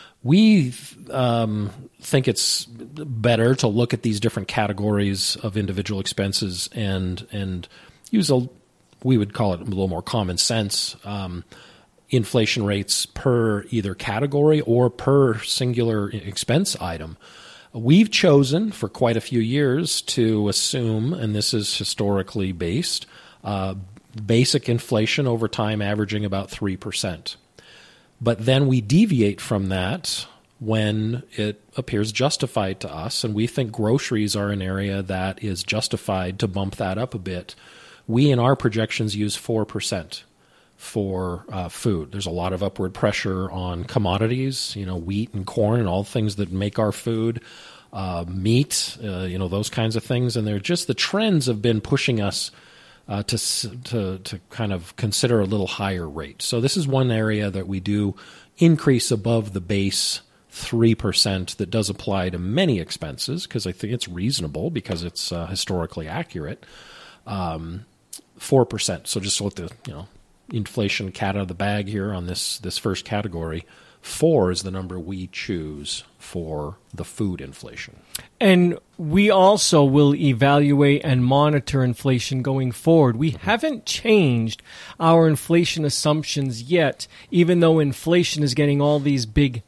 We um, think it's better to look at these different categories of individual expenses and and use a, we would call it a little more common sense, um, inflation rates per either category or per singular expense item. We've chosen for quite a few years to assume, and this is historically based, uh, basic inflation over time averaging about three percent. But then we deviate from that when it appears justified to us, and we think groceries are an area that is justified to bump that up a bit. We, in our projections, use four percent. For uh, food. There's a lot of upward pressure on commodities, you know, wheat and corn and all things that make our food, uh, meat, uh, you know, those kinds of things. And they're just, the trends have been pushing us uh, to, to, to kind of consider a little higher rate. So this is one area that we do increase above the base three percent that does apply to many expenses, because I think it's reasonable because it's uh, historically accurate. Um, four percent. So just let the, you know, inflation cat out of the bag here on this this first category. Four is the number we choose for the food inflation. And we also will evaluate and monitor inflation going forward. We mm-hmm. haven't changed our inflation assumptions yet, even though inflation is getting all these big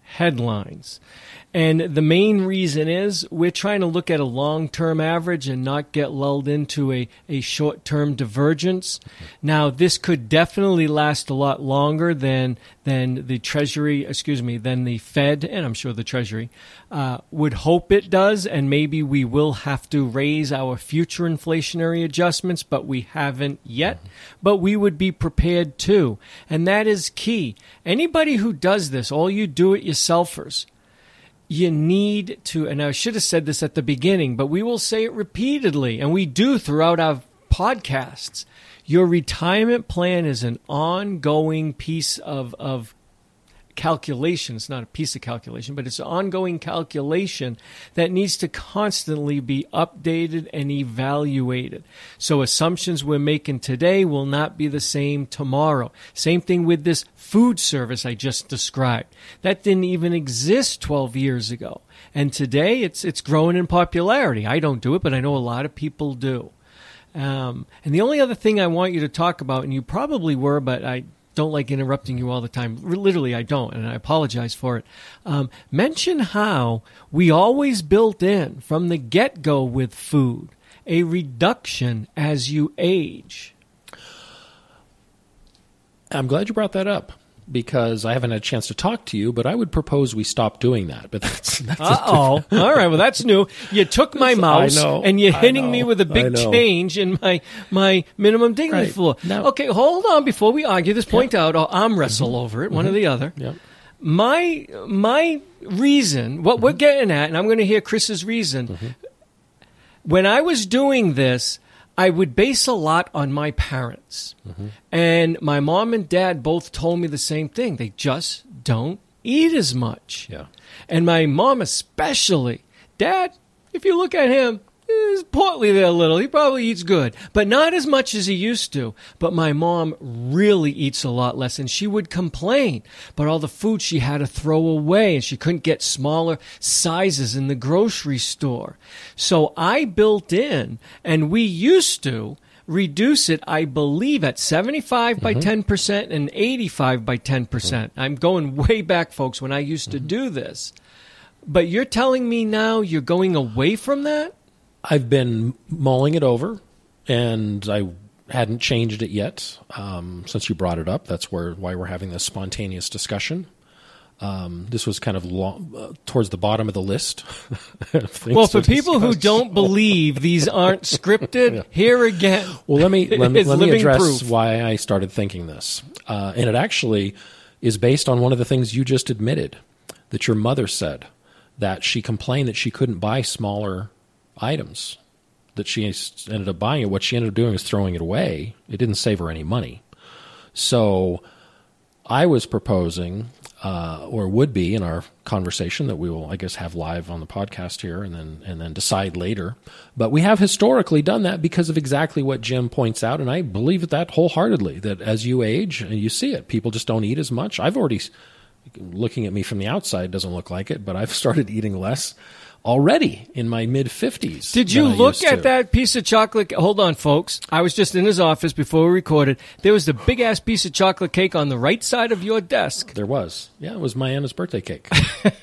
headlines. And the main reason is we're trying to look at a long-term average and not get lulled into a, a short-term divergence. Now, this could definitely last a lot longer than than the Treasury, excuse me, than the Fed, and I'm sure the Treasury, uh, would hope it does, and maybe we will have to raise our future inflationary adjustments, but we haven't yet. But we would be prepared to, and that is key. Anybody who does this, all you do-it-yourselfers, you need to, and I should have said this at the beginning, but we will say it repeatedly, and we do throughout our podcasts. Your retirement plan is an ongoing piece of, of calculation. It's not a piece of calculation, but it's an ongoing calculation that needs to constantly be updated and evaluated. So assumptions we're making today will not be the same tomorrow. Same thing with this food service I just described. That didn't even exist twelve years ago. And today it's it's growing in popularity. I don't do it, but I know a lot of people do. Um, and the only other thing I want you to talk about, and you probably were, but I don't like interrupting you all the time. Literally, I don't, and I apologize for it. Um, mention how we always built in, from the get-go with food, a reduction as you age. I'm glad you brought that up, because I haven't had a chance to talk to you, but I would propose we stop doing that. But that's, that's Uh-oh. All right, well, that's new. You took my mouse, know, and you're hitting know, me with a big change in my, my minimum dignity Right. floor. Now- okay, hold on before we argue this point out. I'll arm wrestle mm-hmm. over it, mm-hmm. one or the other. Yep. My my reason, what mm-hmm. we're getting at, and I'm going to hear Chris's reason, mm-hmm. when I was doing this, I would base a lot on my parents. Mm-hmm. And my mom and dad both told me the same thing. They just don't eat as much. Yeah. And my mom especially. Dad, if you look at him, he's portly there a little. He probably eats good, but not as much as he used to. But my mom really eats a lot less, and she would complain about all the food she had to throw away, and she couldn't get smaller sizes in the grocery store. So I built in, and we used to reduce it, I believe, at seventy-five mm-hmm. by ten percent and eighty-five by ten percent. Mm-hmm. I'm going way back, folks, when I used mm-hmm. to do this. But you're telling me now you're going away from that? I've been mulling it over, and I hadn't changed it yet. Um, since you brought it up, that's where why we're having this spontaneous discussion. Um, this was kind of long, uh, towards the bottom of the list. Well, for people discuss. who don't believe these aren't scripted, yeah. here again. Well, let me let me, let me address proof. why I started thinking this, uh, and it actually is based on one of the things you just admitted, that your mother said, that she complained that she couldn't buy smaller items, that she ended up buying it. What she ended up doing was throwing it away. It didn't save her any money. So I was proposing, uh, or would be in our conversation that we will, I guess, have live on the podcast here and then and then decide later. But we have historically done that because of exactly what Jim points out, and I believe that wholeheartedly, that as you age, and you see it, people just don't eat as much. I've already, looking at me from the outside, doesn't look like it, but I've started eating less already in my mid-fifties. Did you look at that piece of chocolate? Hold on, folks. I was just in his office before we recorded. There was the big-ass piece of chocolate cake on the right side of your desk. There was. Yeah, it was my Anna's birthday cake.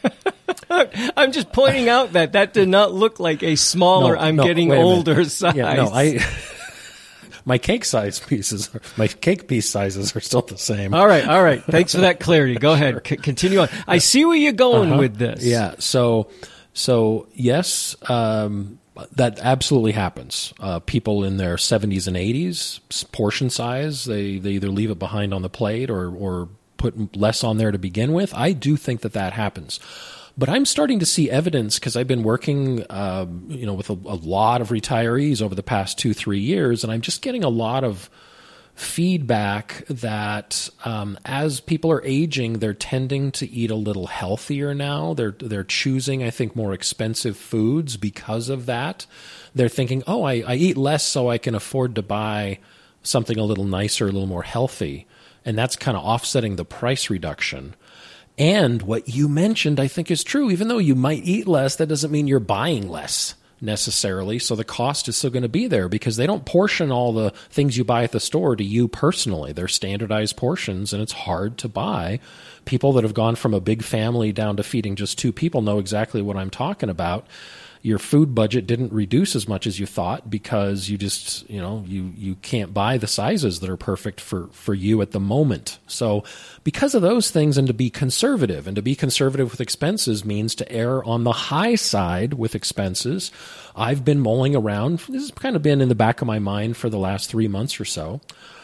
I'm just pointing out that that did not look like a smaller, no, I'm no, getting older size. Yeah, no, I... My cake size pieces, my cake piece sizes are still the same. All right, all right. Thanks for that clarity. Go ahead. Sure. C- continue on. I see where you're going uh-huh. with this. Yeah, so... So, yes, um, that absolutely happens. Uh, people in their seventies and eighties, portion size, they, they either leave it behind on the plate or, or put less on there to begin with. I do think that that happens. But I'm starting to see evidence, because I've been working uh, you know, with a, a lot of retirees over the past two, three years, and I'm just getting a lot of feedback that um, as people are aging, they're tending to eat a little healthier now. They're they're choosing, I think, more expensive foods because of that. They're thinking, oh, I, I eat less so I can afford to buy something a little nicer, a little more healthy. And that's kind of offsetting the price reduction. And what you mentioned, I think, is true. Even though you might eat less, that doesn't mean you're buying less. necessarily, so the cost is still going to be there because they don't portion all the things you buy at the store to you personally. They're standardized portions, and it's hard to buy. People that have gone from a big family down to feeding just two people know exactly what I'm talking about. Your food budget didn't reduce as much as you thought because you just, you know, you, you can't buy the sizes that are perfect for, for you at the moment. So because of those things, and to be conservative, and to be conservative with expenses means to err on the high side with expenses. I've been mulling around. This has kind of been in the back of my mind for the last three months or so.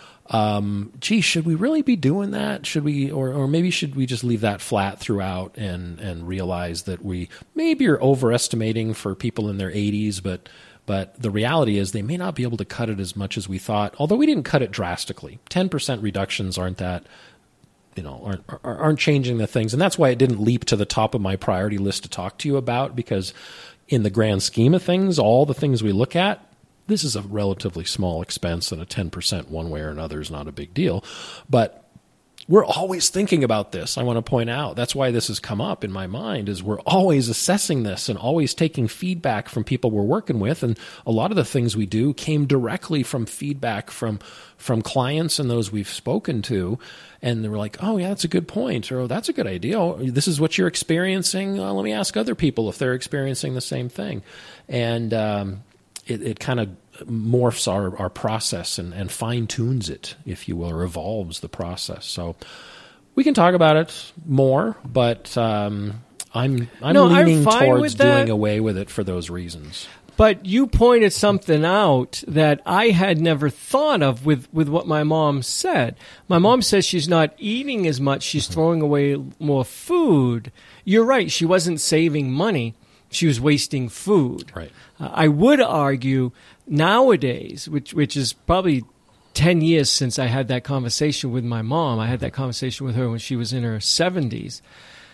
Um, gee, should we really be doing that? Should we, or, or maybe should we just leave that flat throughout and, and realize that we maybe are overestimating for people in their eighties, but, but the reality is they may not be able to cut it as much as we thought, although we didn't cut it drastically. ten percent reductions aren't that, you know, aren't, aren't changing the things. And that's why it didn't leap to the top of my priority list to talk to you about, because in the grand scheme of things, all the things we look at, this is a relatively small expense, and a ten percent one way or another is not a big deal. But we're always thinking about this. I want to point out that's why this has come up in my mind, is we're always assessing this and always taking feedback from people we're working with. And a lot of the things we do came directly from feedback from from clients and those we've spoken to. And they were like, oh, yeah, that's a good point. Or, oh, that's a good idea. Oh, this is what you're experiencing. Uh, let me ask other people if they're experiencing the same thing. And um It, it kind of morphs our, our process and, and fine-tunes it, if you will, or evolves the process. So we can talk about it more, but um, I'm I'm no, leaning I'm towards doing away with it for those reasons. But you pointed something out that I had never thought of with, with what my mom said. My mom says she's not eating as much. She's mm-hmm. throwing away more food. You're right. She wasn't saving money. She was wasting food. Right. Uh, I would argue nowadays, which which is probably ten years since I had that conversation with my mom. I had that conversation with her when she was in her seventies.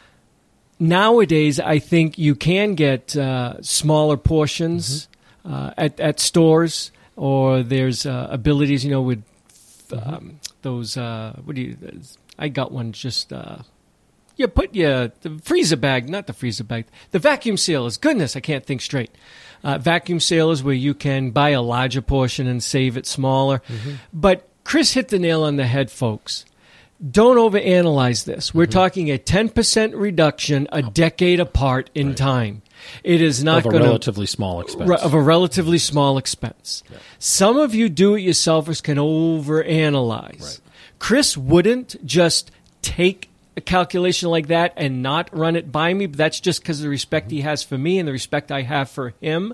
Nowadays, I think you can get uh, smaller portions mm-hmm. uh, at, at stores, or there's uh, abilities, you know, with um, mm-hmm. those, uh, what do you, I got one just... Uh, You put your the freezer bag, not the freezer bag, the vacuum sealers. Goodness, I can't think straight. Uh, vacuum sealers where you can buy a larger portion and save it smaller. Mm-hmm. But Chris hit the nail on the head, folks. Don't overanalyze this. We're mm-hmm. talking a ten percent reduction a decade apart in right. time. It is not going to... Of a relatively small expense. Of a relatively small expense. Yeah. Some of you do-it-yourselfers can overanalyze. Right. Chris wouldn't just take a calculation like that and not run it by me, but that's just because of the respect he has for me and the respect I have for him.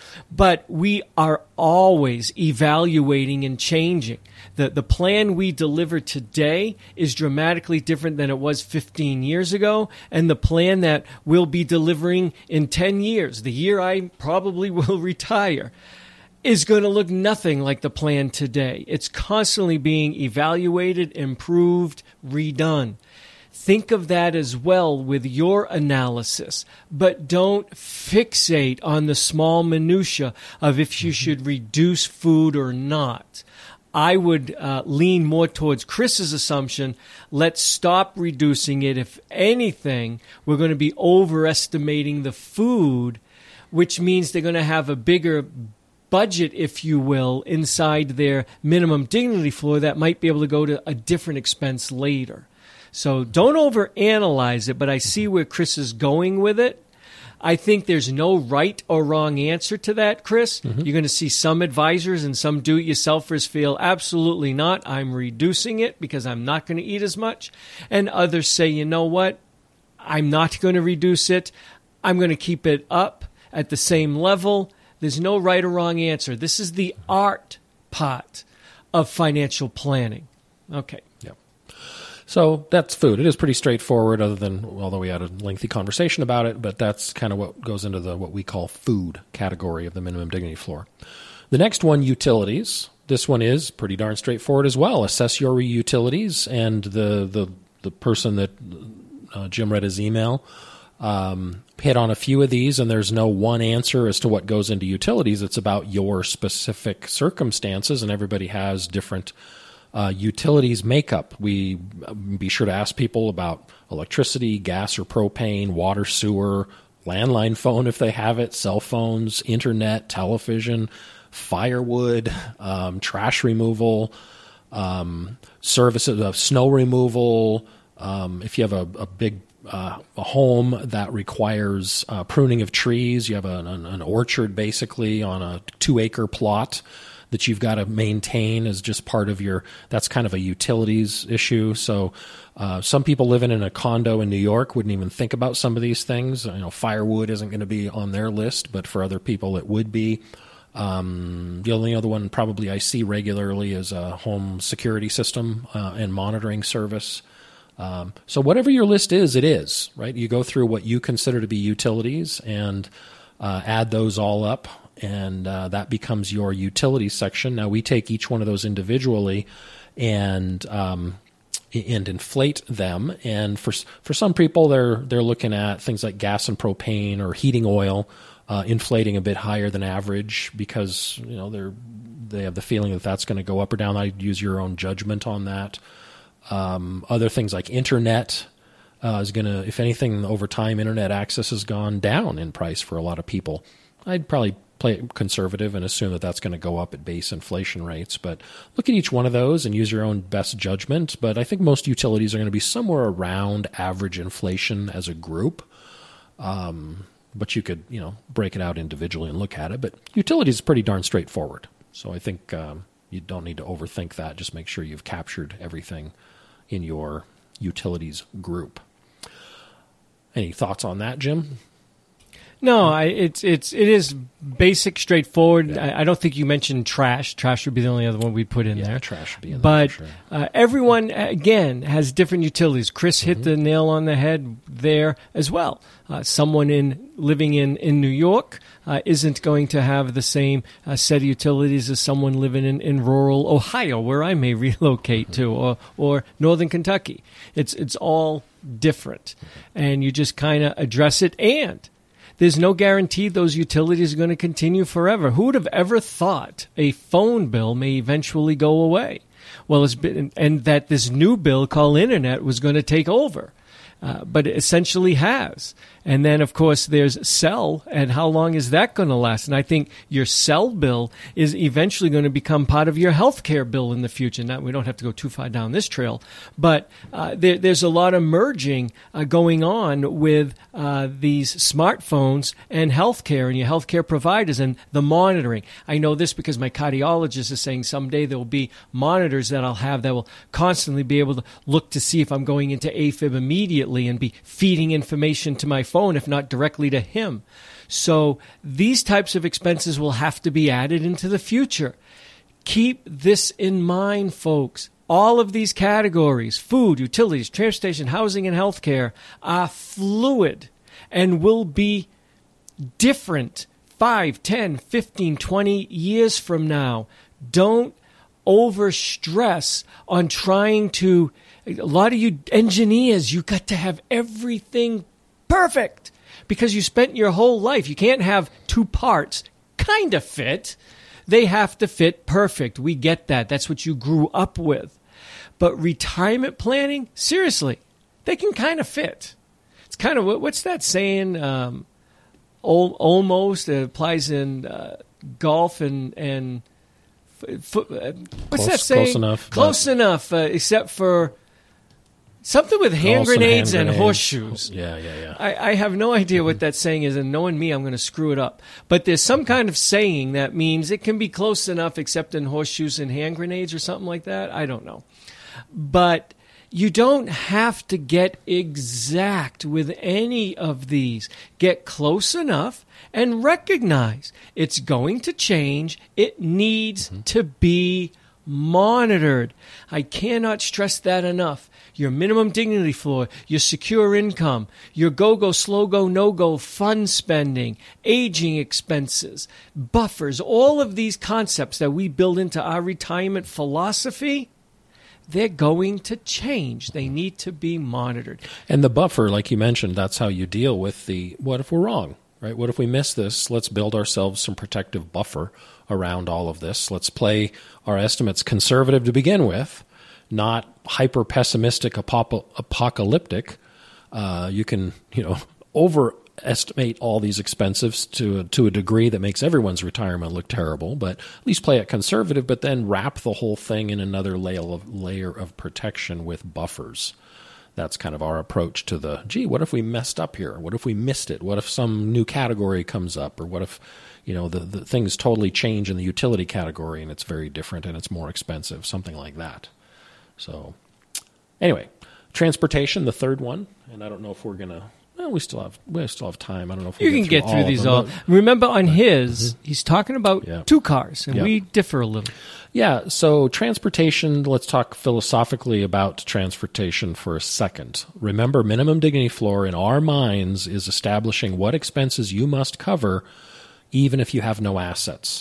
But we are always evaluating and changing. The the plan we deliver today is dramatically different than it was fifteen years ago, and the plan that we'll be delivering in ten years, the year I probably will retire, is going to look nothing like the plan today. It's constantly being evaluated, improved, redone. Think of that as well with your analysis, but don't fixate on the small minutia of if you should reduce food or not. I would uh, lean more towards Chris's assumption. Let's stop reducing it. If anything, we're going to be overestimating the food, which means they're going to have a bigger budget, if you will, inside their minimum dignity floor that might be able to go to a different expense later. So don't overanalyze it, but I see where Chris is going with it. I think there's no right or wrong answer to that, Chris. Mm-hmm. You're going to see some advisors and some do-it-yourselfers feel absolutely not. I'm reducing it because I'm not going to eat as much. And others say, you know what? I'm not going to reduce it. I'm going to keep it up at the same level. There's no right or wrong answer. This is the art part of financial planning. Okay. Yep. So that's food. It is pretty straightforward, other than, although we had a lengthy conversation about it, but that's kind of what goes into the what we call food category of the minimum dignity floor. The next one, utilities. This one is pretty darn straightforward as well. Assess your utilities, and the the, the person that uh, Jim read his email um, hit on a few of these, and there's no one answer as to what goes into utilities. It's about your specific circumstances, and everybody has different Uh, utilities makeup. We be sure to ask people about electricity, gas or propane, water, sewer, landline phone if they have it, cell phones, internet, television, firewood, um, trash removal, um, services of snow removal. Um, if you have a, a big uh, a home that requires uh, pruning of trees, you have an, an orchard basically on a two-acre plot that you've got to maintain as just part of your, that's kind of a utilities issue. So uh, some people living in a condo in New York wouldn't even think about some of these things. You know, firewood isn't going to be on their list, but for other people it would be. Um, the only other one probably I see regularly is a home security system uh, and monitoring service. Um, so whatever your list is, it is, right? You go through what you consider to be utilities and uh, add those all up, and uh, that becomes your utilities section. Now, we take each one of those individually and um, and inflate them. And for for some people, they're they're looking at things like gas and propane or heating oil, uh, inflating a bit higher than average because you know they're they have the feeling that that's going to go up or down. I'd use your own judgment on that. Um, other things like internet uh, is going to, if anything, over time, internet access has gone down in price for a lot of people. I'd probably play it conservative and assume that that's going to go up at base inflation rates. But look at each one of those and use your own best judgment. But I think most utilities are going to be somewhere around average inflation as a group. Um, but you could, you know, break it out individually and look at it. But utilities is pretty darn straightforward. So I think um, you don't need to overthink that. Just make sure you've captured everything in your utilities group. Any thoughts on that, Jim? No, I, it's it's it is basic, straightforward. Yeah. I, I don't think you mentioned trash. Trash would be the only other one we'd put in yeah, there. Trash would be in but, there. But sure. uh, everyone again has different utilities. Chris hit mm-hmm. the nail on the head there as well. Uh, someone in living in in New York uh, isn't going to have the same uh, set of utilities as someone living in, in rural Ohio, where I may relocate mm-hmm. to, or or Northern Kentucky. It's it's all different, and you just kind of address it. And there's no guarantee those utilities are going to continue forever. Who would have ever thought a phone bill may eventually go away? Well, it's been, and that this new bill called internet was going to take over. Uh, but it essentially has. And then, of course, there's cell, and how long is that going to last? And I think your cell bill is eventually going to become part of your health care bill in the future. Now, we don't have to go too far down this trail, but uh, there, there's a lot of merging uh, going on with uh, these smartphones and health care and your health care providers and the monitoring. I know this because my cardiologist is saying someday there will be monitors that I'll have that will constantly be able to look to see if I'm going into AFib immediately and be feeding information to my phone, if not directly to him. So these types of expenses will have to be added into the future. Keep this in mind, folks. All of these categories, food, utilities, transportation, housing, and healthcare, are fluid and will be different five, ten, fifteen, twenty years from now. Don't overstress on trying to. A lot of you engineers, you got to have everything perfect because you spent your whole life. You can't have two parts kind of fit. They have to fit perfect. We get that. That's what you grew up with. But retirement planning, seriously, they can kind of fit. It's kind of, what's that saying? Um, almost, it applies in uh, golf and, and foot, uh, what's close, that saying? Close enough. Close but... enough, uh, except for something with hand grenades hand and grenades. horseshoes. Yeah, yeah, yeah. I, I have no idea what that saying is, and knowing me, I'm going to screw it up. But there's some kind of saying that means it can be close enough except in horseshoes and hand grenades or something like that. I don't know. But you don't have to get exact with any of these. Get close enough and recognize it's going to change. It needs mm-hmm. to be monitored. I cannot stress that enough. Your minimum dignity floor, your secure income, your go-go, slow-go, no-go fund spending, aging expenses, buffers, all of these concepts that we build into our retirement philosophy, they're going to change. They need to be monitored. And the buffer, like you mentioned, that's how you deal with the, what if we're wrong, right? What if we miss this? Let's build ourselves some protective buffer around all of this. Let's play our estimates conservative to begin with, not hyper pessimistic, apocalyptic. Uh, you can, you know, over estimate all these expenses to, to a degree that makes everyone's retirement look terrible, but at least play it conservative, but then wrap the whole thing in another layer of, layer of protection with buffers. That's kind of our approach to the, gee, what if we messed up here? What if we missed it? What if some new category comes up? Or what if, you know, the, the things totally change in the utility category and it's very different and it's more expensive, something like that. So anyway, transportation, the third one, and I don't know if we're going to, well, we still have we still have time. I don't know if we you can get through, through these all. all. Remember, on but, his, mm-hmm. he's talking about yeah. two cars, and yeah. we differ a little. Yeah, so transportation, let's talk philosophically about transportation for a second. Remember, minimum dignity floor in our minds is establishing what expenses you must cover even if you have no assets.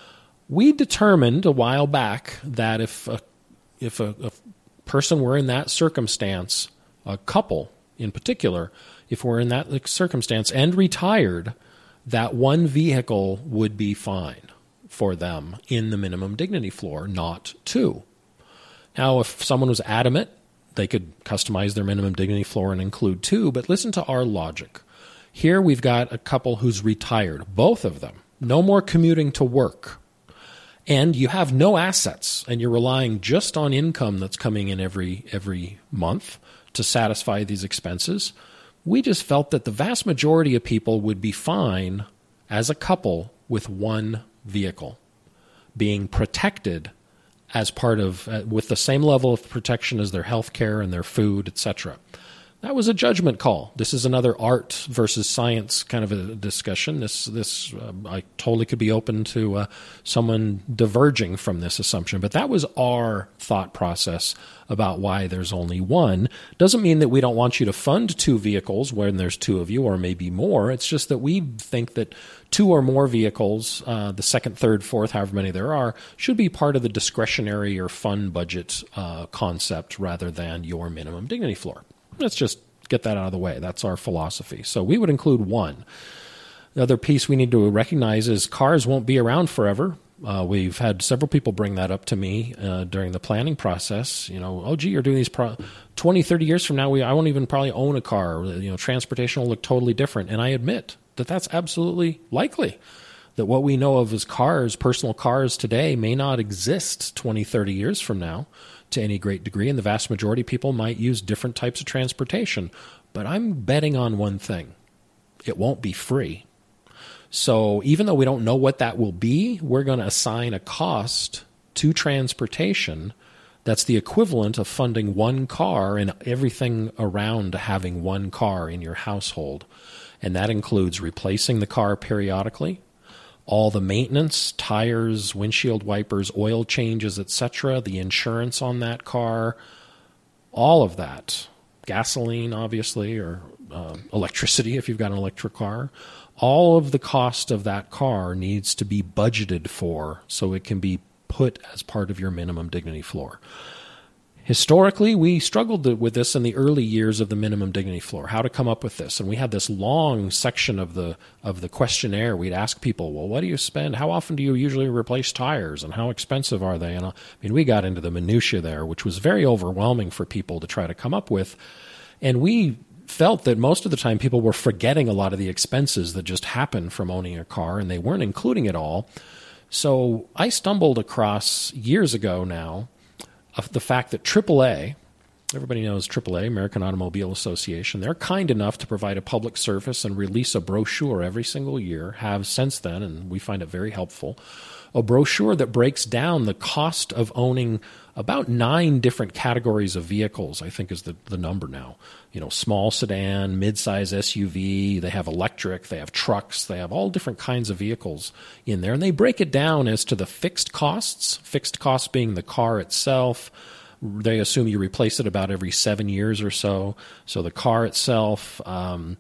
We determined a while back that if a, if a, a person were in that circumstance, a couple in particular, if we're in that circumstance and retired, that one vehicle would be fine for them in the minimum dignity floor, not two. Now, if someone was adamant, they could customize their minimum dignity floor and include two, but listen to our logic. Here we've got a couple who's retired, both of them, no more commuting to work, and you have no assets, and you're relying just on income that's coming in every every month to satisfy these expenses. We just felt that the vast majority of people would be fine as a couple with one vehicle being protected as part of, uh, with the same level of protection as their health care and their food, et cetera. That was a judgment call. This is another art versus science kind of a discussion. This, this uh, I totally could be open to uh, someone diverging from this assumption, but that was our thought process about why there's only one. Doesn't mean that we don't want you to fund two vehicles when there's two of you or maybe more. It's just that we think that two or more vehicles, uh, the second, third, fourth, however many there are, should be part of the discretionary or fund budget uh, concept rather than your minimum dignity floor. Let's just get that out of the way. That's our philosophy. So we would include one. The other piece we need to recognize is cars won't be around forever. Uh, we've had several people bring that up to me uh, during the planning process. You know, oh, gee, you're doing these pro- twenty, thirty years from now, we I won't even probably own a car. You know, transportation will look totally different. And I admit that that's absolutely likely. That what we know of as cars, personal cars today, may not exist twenty, thirty years from now to any great degree, and the vast majority of people might use different types of transportation. But I'm betting on one thing. It won't be free. So even though we don't know what that will be, we're going to assign a cost to transportation that's the equivalent of funding one car and everything around having one car in your household. And that includes replacing the car periodically, all the maintenance, tires, windshield wipers, oil changes, et cetera, the insurance on that car, all of that, gasoline, obviously, or uh, electricity if you've got an electric car, all of the cost of that car needs to be budgeted for so it can be put as part of your minimum dignity floor. Historically, we struggled with this in the early years of the minimum dignity floor, how to come up with this. And we had this long section of the of the questionnaire. We'd ask people, well, what do you spend? How often do you usually replace tires? And how expensive are they? And I mean, we got into the minutia there, which was very overwhelming for people to try to come up with. And we felt that most of the time people were forgetting a lot of the expenses that just happen from owning a car, and they weren't including it all. So I stumbled across years ago now of the fact that triple A, everybody knows triple A, American Automobile Association, they're kind enough to provide a public service and release a brochure every single year, have since then, and we find it very helpful, a brochure that breaks down the cost of owning about nine different categories of vehicles, I think is the, the number now. You know, small sedan, mid-size S U V, they have electric, they have trucks, they have all different kinds of vehicles in there. And they break it down as to the fixed costs, fixed costs being the car itself. They assume you replace it about every seven years or so. So the car itself, um,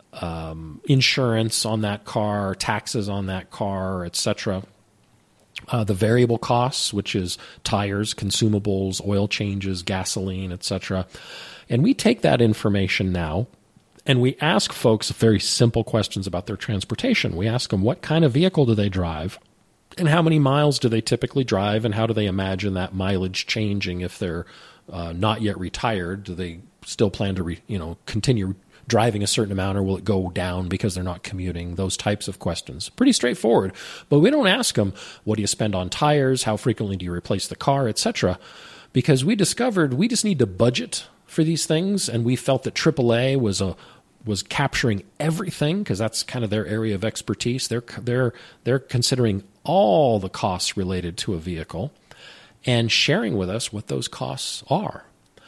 um, insurance on that car, taxes on that car, et cetera. Uh, the variable costs, which is tires, consumables, oil changes, gasoline, et cetera. And we take that information now and we ask folks very simple questions about their transportation. We ask them what kind of vehicle do they drive and how many miles do they typically drive and how do they imagine that mileage changing if they're uh, not yet retired? Do they still plan to re, you know continue driving a certain amount, or will it go down because they're not commuting? Those types of questions. Pretty straightforward. But we don't ask them, what do you spend on tires? How frequently do you replace the car, et cetera? Because we discovered we just need to budget for these things, and we felt that triple A was a was capturing everything, because that's kind of their area of expertise. They're they're they're considering all the costs related to a vehicle and sharing with us what those costs are.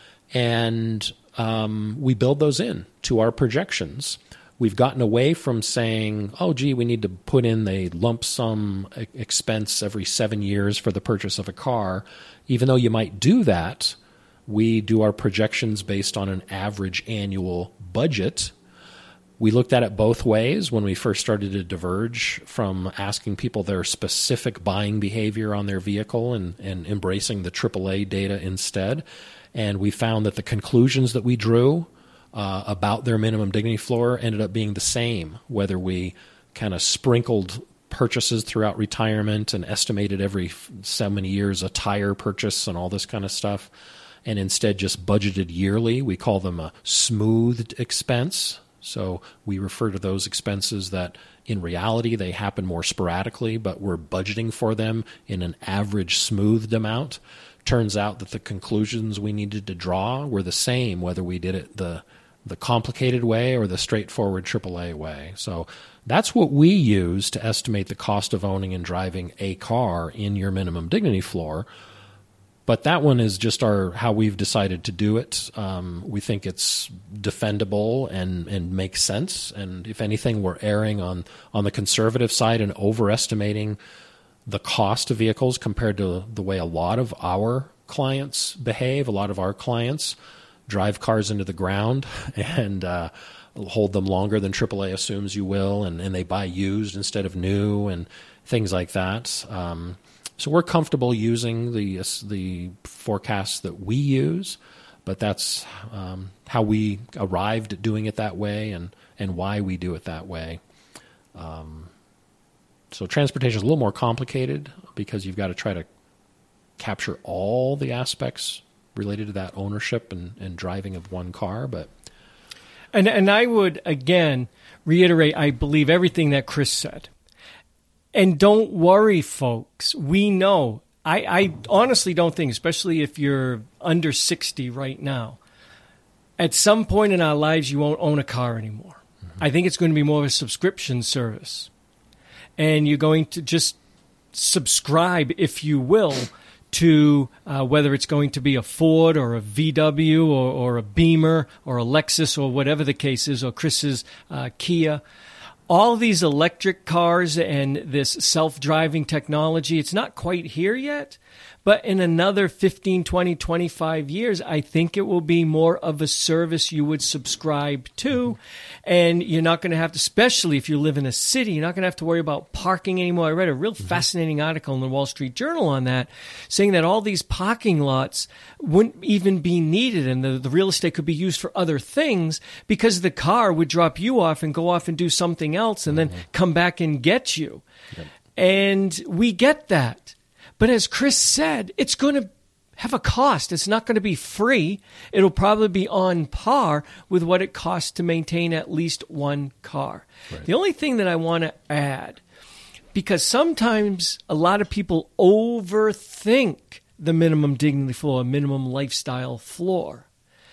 And um, we build those in to our projections. We've gotten away from saying, oh, gee, we need to put in a lump sum expense every seven years for the purchase of a car. Even though you might do that, we do our projections based on an average annual budget. We looked at it both ways when we first started to diverge from asking people their specific buying behavior on their vehicle and, and embracing the triple A data instead. And we found that the conclusions that we drew uh, about their minimum dignity floor ended up being the same, whether we kind of sprinkled purchases throughout retirement and estimated every so many years a tire purchase and all this kind of stuff, and instead just budgeted yearly. We call them a smoothed expense. So we refer to those expenses that in reality they happen more sporadically, but we're budgeting for them in an average smoothed amount. Turns out that the conclusions we needed to draw were the same, whether we did it the the complicated way or the straightforward triple A way. So that's what we use to estimate the cost of owning and driving a car in your minimum dignity floor. But that one is just our how we've decided to do it. Um, we think it's defendable and, and makes sense. And if anything, we're erring on, on the conservative side and overestimating the cost of vehicles compared to the way a lot of our clients behave. A lot of our clients drive cars into the ground and uh, hold them longer than triple A assumes you will, and, and they buy used instead of new and things like that. Um, So we're comfortable using the the forecasts that we use, but that's um, how we arrived at doing it that way and, and why we do it that way. Um, so transportation is a little more complicated because you've got to try to capture all the aspects related to that ownership and, and driving of one car. But and and I would, again, reiterate, I believe everything that Chris said. And don't worry, folks. We know. I, I honestly don't think, especially if you're under sixty right now, at some point in our lives you won't own a car anymore. Mm-hmm. I think it's going to be more of a subscription service. And you're going to just subscribe, if you will, to uh, whether it's going to be a Ford or a V W or, or a Beamer or a Lexus or whatever the case is, or Chris's uh, Kia. All these electric cars and this self-driving technology, it's not quite here yet, but in another fifteen, twenty, twenty-five years, I think it will be more of a service you would subscribe to. And you're not going to have to, especially if you live in a city, you're not going to have to worry about parking anymore. I read a real fascinating article in the Wall Street Journal on that, saying that all these parking lots wouldn't even be needed and the, the real estate could be used for other things because the car would drop you off and go off and do something else and then mm-hmm. come back and get you. Yep. And we get that. But as Chris said, it's going to have a cost. It's not going to be free. It'll probably be on par with what it costs to maintain at least one car. Right. The only thing that I want to add, because sometimes a lot of people overthink the minimum dignity floor, minimum lifestyle floor.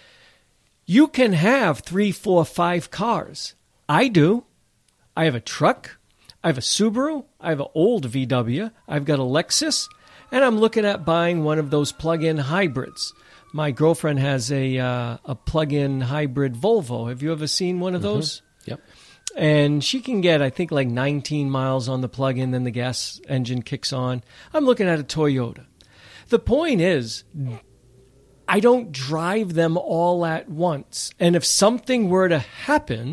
You can have three, four, five cars. I do. I have a truck. I have a Subaru. I have an old V W. I've got a Lexus. And I'm looking at buying one of those plug-in hybrids. My girlfriend has a uh, a plug-in hybrid Volvo. Have you ever seen one of Mm-hmm. those? Yep. And she can get, I think, like nineteen miles on the plug-in, then the gas engine kicks on. I'm looking at a Toyota. The point is, I don't drive them all at once. And if something were to happen,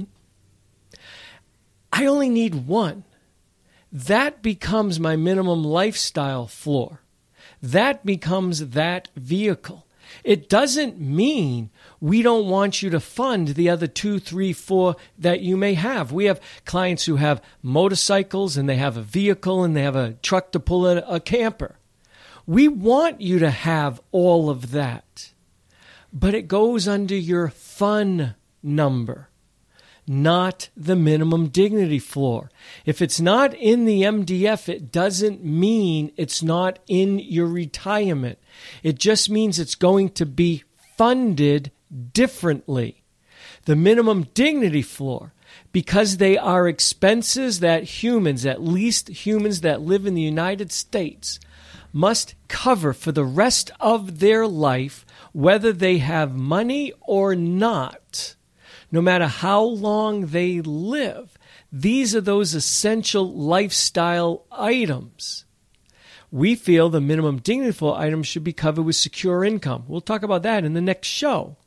I only need one. That becomes my minimum lifestyle floor. That becomes that vehicle. It doesn't mean we don't want you to fund the other two, three, four that you may have. We have clients who have motorcycles and they have a vehicle and they have a truck to pull in a camper. We want you to have all of that. But it goes under your fun number. not the minimum dignity floor. If it's not in the M D F, it doesn't mean it's not in your retirement. It just means it's going to be funded differently. The minimum dignity floor, because they are expenses that humans, at least humans that live in the United States, must cover for the rest of their life, whether they have money or not. No matter how long they live, these are those essential lifestyle items. We feel the minimum dignity floor items should be covered with secure income. We'll talk about that in the next show.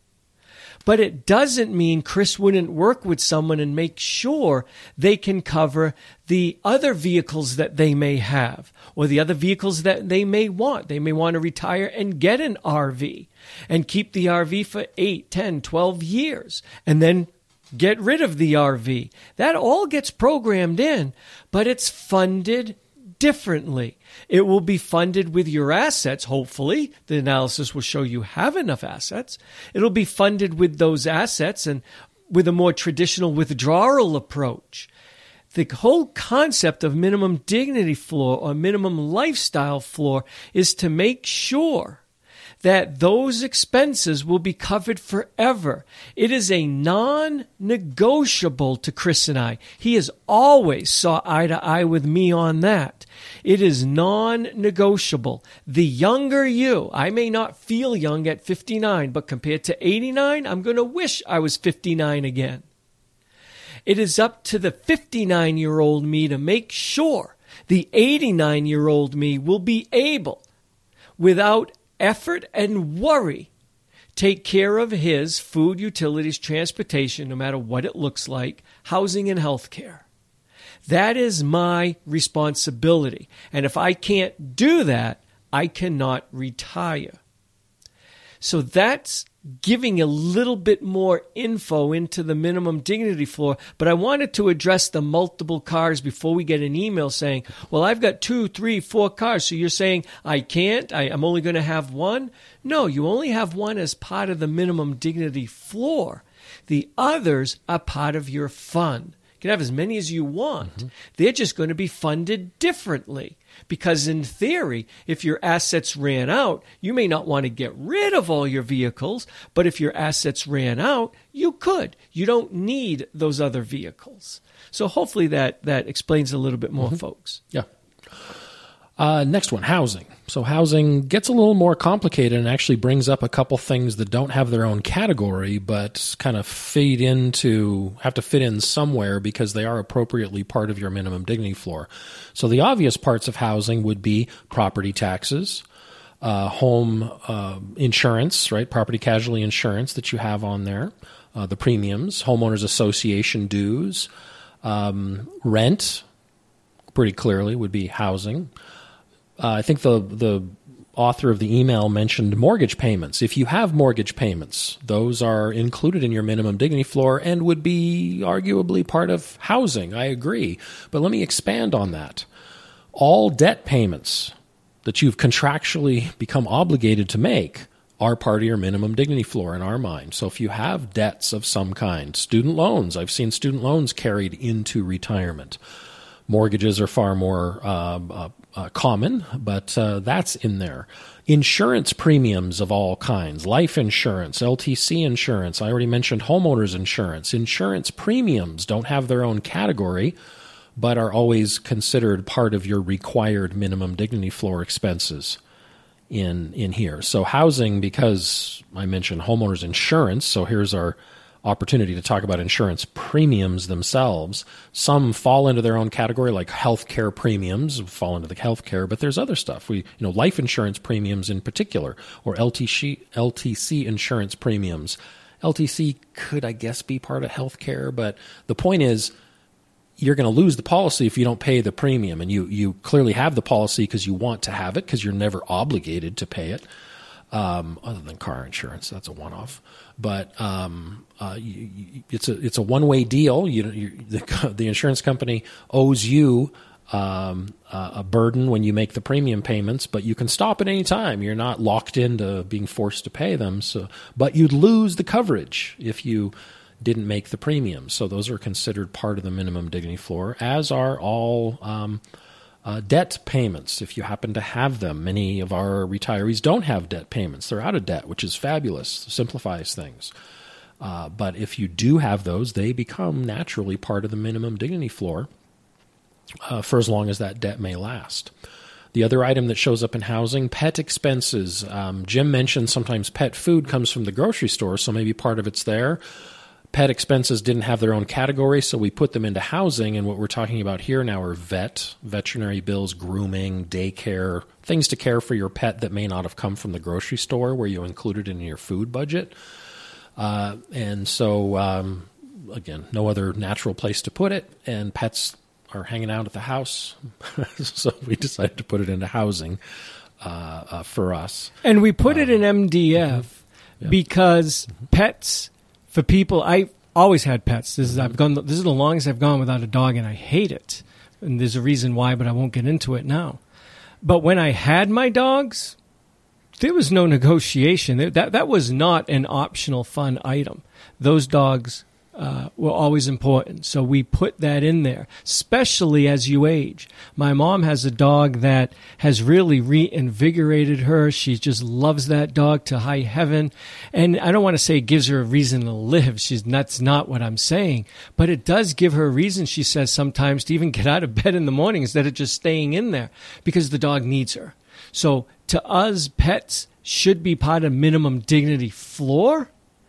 But it doesn't mean Chris wouldn't work with someone and make sure they can cover the other vehicles that they may have or the other vehicles that they may want. They may want to retire and get an R V and keep the R V for eight, ten, twelve years and then get rid of the R V. That all gets programmed in, but it's funded differently. It will be funded with your assets, hopefully. The analysis will show you have enough assets. It'll be funded with those assets and with a more traditional withdrawal approach. The whole concept of minimum dignity floor or minimum lifestyle floor is to make sure that those expenses will be covered forever. It is a non-negotiable to Chris and I. He has always saw eye to eye with me on that. It is non-negotiable. The younger you, I may not feel young at fifty-nine, but compared to eighty-nine, I'm going to wish I was fifty-nine again. It is up to the fifty-nine-year-old me to make sure the eighty-nine-year-old me will be able, without effort and worry, take care of his food, utilities, transportation, no matter what it looks like, housing and health care. That is my responsibility. And if I can't do that, I cannot retire. So that's giving a little bit more info into the minimum dignity floor, but I wanted to address the multiple cars before we get an email saying, well, I've got two, three, four cars, so you're saying I can't, I, I'm only going to have one? No, you only have one as part of the minimum dignity floor. The others are part of your fund. You can have as many as you want. Mm-hmm. They're just going to be funded differently. Because in theory, if your assets ran out, you may not want to get rid of all your vehicles, but if your assets ran out, you could. You don't need those other vehicles. So hopefully that, that explains a little bit more, mm-hmm. folks. Yeah. Uh, next one, housing. So housing gets a little more complicated and actually brings up a couple things that don't have their own category, but kind of feed into, have to fit in somewhere because they are appropriately part of your minimum dignity floor. So the obvious parts of housing would be property taxes, uh, home uh, insurance, right? Property casualty insurance that you have on there, uh, the premiums, homeowners association dues, um, rent, pretty clearly would be housing. Uh, I think the the author of the email mentioned mortgage payments. If you have mortgage payments, those are included in your minimum dignity floor and would be arguably part of housing. I agree. But let me expand on that. All debt payments that you've contractually become obligated to make are part of your minimum dignity floor in our mind. So if you have debts of some kind, student loans, I've seen student loans carried into retirement. Mortgages are far more uh, uh, uh, common, but uh, that's in there. Insurance premiums of all kinds, life insurance, L T C insurance. I already mentioned homeowners insurance. Insurance premiums don't have their own category, but are always considered part of your required minimum dignity floor expenses in in here. So housing, because I mentioned homeowners insurance, so here's our opportunity to talk about insurance premiums themselves. Some fall into their own category, like healthcare premiums fall into the healthcare, but there's other stuff. We, you know, life insurance premiums in particular, or L T C, L T C insurance premiums. L T C could, I guess, be part of healthcare, but the point is, you're going to lose the policy if you don't pay the premium, and you you clearly have the policy because you want to have it because you're never obligated to pay it. Um, other than car insurance, that's a one-off. But um, uh, you, you, it's a it's a one-way deal. You, you the, the insurance company owes you um, uh, a burden when you make the premium payments, but you can stop at any time. You're not locked into being forced to pay them. So, but you'd lose the coverage if you didn't make the premium. So those are considered part of the minimum dignity floor, as are all um, uh, debt payments, if you happen to have them. Many of our retirees don't have debt payments. They're out of debt, which is fabulous, simplifies things. Uh, but if you do have those, they become naturally part of the minimum dignity floor uh, for as long as that debt may last. The other item that shows up in housing, pet expenses. Um, Jim mentioned sometimes pet food comes from the grocery store, so maybe part of it's there. Pet expenses didn't have their own category, so we put them into housing, and what we're talking about here now are vet, veterinary bills, grooming, daycare, things to care for your pet that may not have come from the grocery store where you included it in your food budget. Uh, and so, um, again, no other natural place to put it, and pets are hanging out at the house, so we decided to put it into housing uh, uh, for us. And we put um, it in M D F mm-hmm. yeah. because mm-hmm. pets, for people, I always had pets. This is mm-hmm. I've gone. This is the longest I've gone without a dog, and I hate it. And there's a reason why, but I won't get into it now. But when I had my dogs, there was no negotiation. That that was not an optional fun item. Those dogs uh, were always important. So we put that in there, especially as you age. My mom has a dog that has really reinvigorated her. She just loves that dog to high heaven. And I don't want to say it gives her a reason to live. She's That's not what I'm saying. But it does give her a reason, she says, sometimes to even get out of bed in the morning instead of just staying in there because the dog needs her. So to us, pets should be part of minimum dignity floor.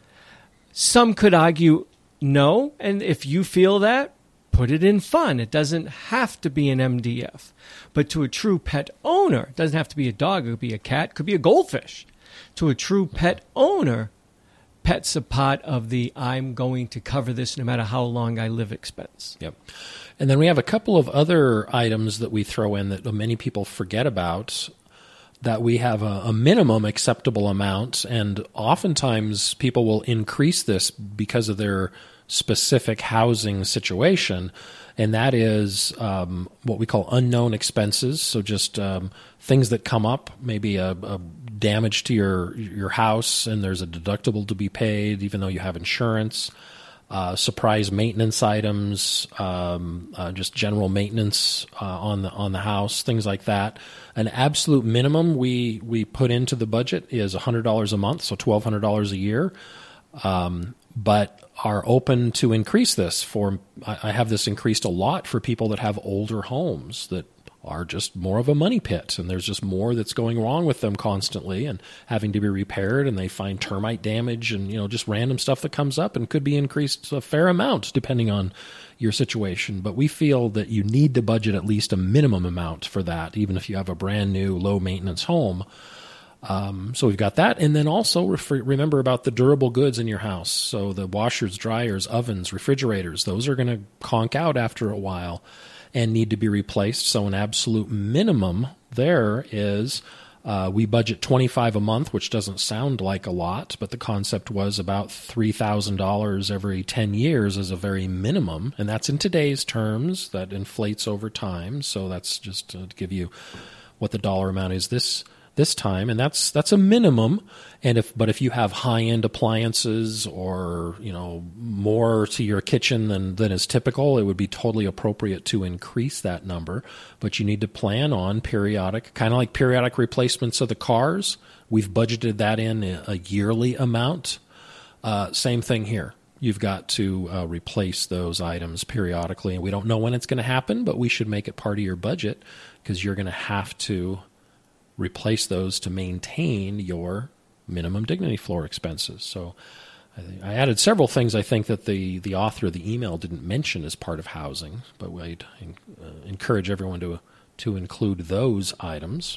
Some could argue no, and if you feel that, put it in fun. It doesn't have to be an M D F. But to a true pet owner, it doesn't have to be a dog, it could be a cat, it could be a goldfish. To a true pet owner, pets are part of the I'm going to cover this no matter how long I live expense. Yep. And then we have a couple of other items that we throw in that many people forget about, that we have a, a minimum acceptable amount, and oftentimes people will increase this because of their specific housing situation, and that is um, what we call unknown expenses. So just um, things that come up, maybe a, a damage to your your house, and there's a deductible to be paid, even though you have insurance. Uh, surprise maintenance items, um, uh, just general maintenance uh, on the on the house, things like that. An absolute minimum we we put into the budget is one hundred dollars a month, so twelve hundred dollars a year. Um, but are open to increase this for. I have this increased a lot for people that have older homes that are just more of a money pit, and there's just more that's going wrong with them constantly and having to be repaired, and they find termite damage and, you know, just random stuff that comes up and could be increased a fair amount depending on your situation. But we feel that you need to budget at least a minimum amount for that, even if you have a brand new low maintenance home. Um, so we've got that. And then also refer, remember about the durable goods in your house. So the washers, dryers, ovens, refrigerators, those are going to conk out after a while and need to be replaced. So an absolute minimum there is uh, we budget twenty-five dollars a month, which doesn't sound like a lot, but the concept was about three thousand dollars every ten years as a very minimum. And that's in today's terms. That inflates over time. So that's just to give you what the dollar amount is this this time, and that's that's a minimum. And if but if you have high-end appliances or, you know, more to your kitchen than than is typical, it would be totally appropriate to increase that number. But you need to plan on periodic, kind of like periodic replacements of the cars. We've budgeted that in a, a yearly amount. Uh, same thing here. You've got to uh, replace those items periodically, and we don't know when it's going to happen, but we should make it part of your budget because you're going to have to replace those to maintain your minimum dignity floor expenses. So I, think I added several things I think that the, the author of the email didn't mention as part of housing, but I'd uh, encourage everyone to to include those items.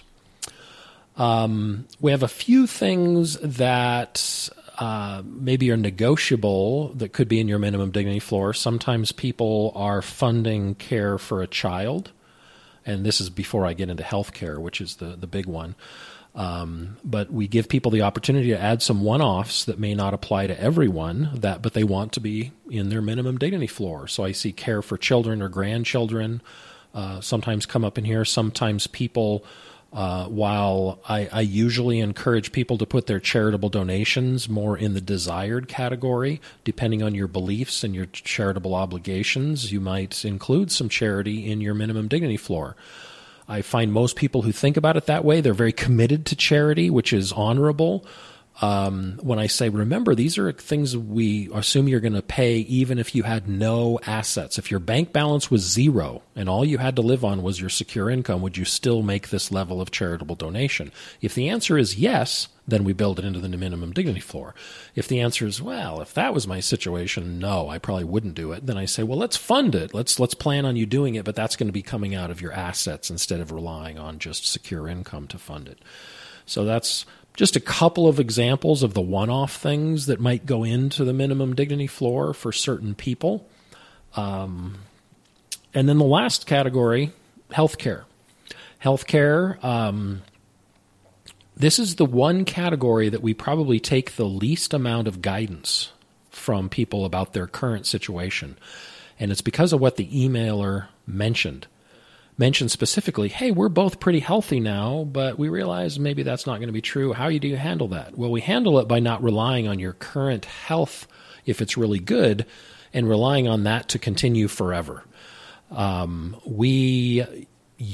Um, we have a few things that uh, maybe are negotiable that could be in your minimum dignity floor. Sometimes people are funding care for a child. And this is before I get into healthcare, which is the, the big one. Um, but we give people the opportunity to add some one-offs that may not apply to everyone, that but they want to be in their minimum dignity floor. So I see care for children or grandchildren uh, sometimes come up in here. Sometimes people Uh, while I, I usually encourage people to put their charitable donations more in the desired category, depending on your beliefs and your charitable obligations, you might include some charity in your minimum dignity floor. I find most people who think about it that way, they're very committed to charity, which is honorable. Um, when I say, remember, these are things we assume you're going to pay even if you had no assets. If your bank balance was zero and all you had to live on was your secure income, would you still make this level of charitable donation? If the answer is yes, then we build it into the minimum dignity floor. If the answer is, well, if that was my situation, no, I probably wouldn't do it, then I say, well, let's fund it. Let's let's plan on you doing it, but that's going to be coming out of your assets instead of relying on just secure income to fund it. So that's just a couple of examples of the one-off things that might go into the minimum dignity floor for certain people. Um, and then the last category, healthcare. Healthcare, um, this is the one category that we probably take the least amount of guidance from people about their current situation. And it's because of what the emailer mentioned. Mentioned specifically, hey, we're both pretty healthy now, but we realize maybe that's not going to be true. How do you handle that? Well, we handle it by not relying on your current health if it's really good and relying on that to continue forever. Um, we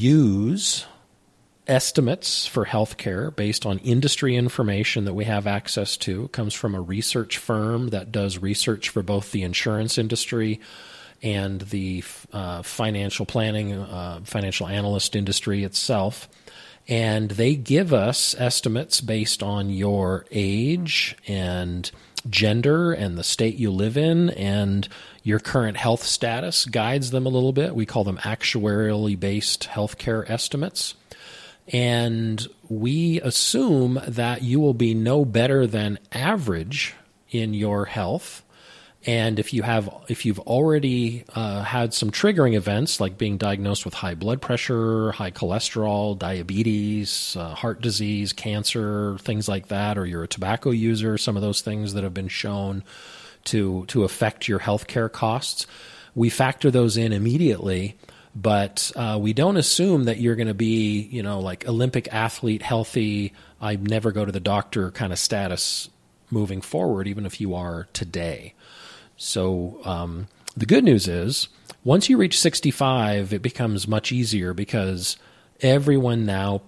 use estimates for healthcare based on industry information that we have access to. It comes from a research firm that does research for both the insurance industry and the uh, financial planning, uh, financial analyst industry itself. And they give us estimates based on your age and gender and the state you live in and your current health status, guides them a little bit. We call them actuarially based healthcare estimates. And we assume that you will be no better than average in your health. And if you have, if you've already uh, had some triggering events like being diagnosed with high blood pressure, high cholesterol, diabetes, uh, heart disease, cancer, things like that, or you're a tobacco user, some of those things that have been shown to to affect your healthcare costs, we factor those in immediately. But uh, we don't assume that you're going to be, you know, like Olympic athlete, healthy, I never go to the doctor kind of status moving forward, even if you are today. So um, the good news is once you reach sixty-five, it becomes much easier because everyone now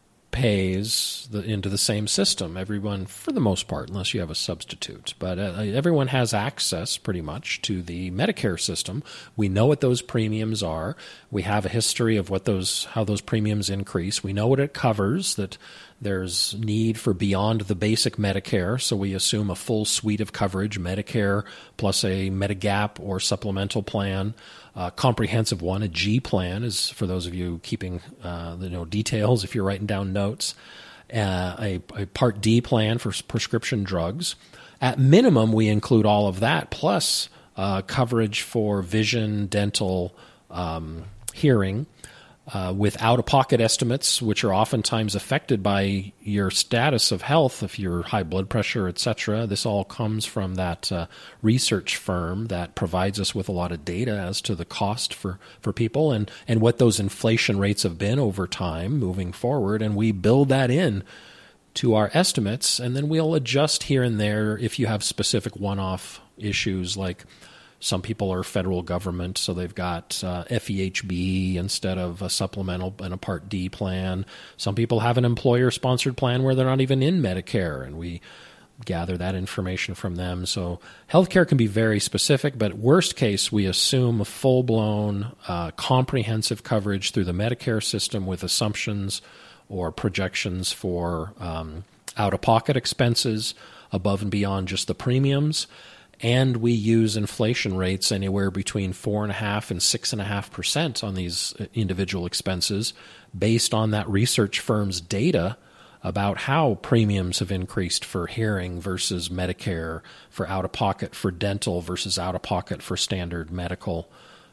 pays the, into the same system. Everyone, for the most part, unless you have a substitute. But uh, everyone has access pretty much to the Medicare system. We know what those premiums are. We have a history of what those how those premiums increase. We know what it covers, that there's need for beyond the basic Medicare, so we assume a full suite of coverage, Medicare plus a Medigap or supplemental plan, a comprehensive one, a G plan, is for those of you keeping uh, the you know, details if you're writing down notes, uh, a, a Part D plan for prescription drugs. At minimum, we include all of that, plus uh, coverage for vision, dental, um, hearing, Uh, with out-of-pocket estimates, which are oftentimes affected by your status of health, if you're high blood pressure, et cetera. This all comes from that uh, research firm that provides us with a lot of data as to the cost for, for people and, and what those inflation rates have been over time moving forward. And we build that in to our estimates, and then we'll adjust here and there if you have specific one-off issues like some people are federal government, so they've got uh, F E H B instead of a supplemental and a Part D plan. Some people have an employer-sponsored plan where they're not even in Medicare, and we gather that information from them. So healthcare can be very specific, but worst case, we assume a full-blown, uh, comprehensive coverage through the Medicare system with assumptions or projections for um, out-of-pocket expenses above and beyond just the premiums. And we use inflation rates anywhere between four and a half and six and a half percent on these individual expenses based on that research firm's data about how premiums have increased for hearing versus Medicare, for out-of-pocket for dental versus out-of-pocket for standard medical,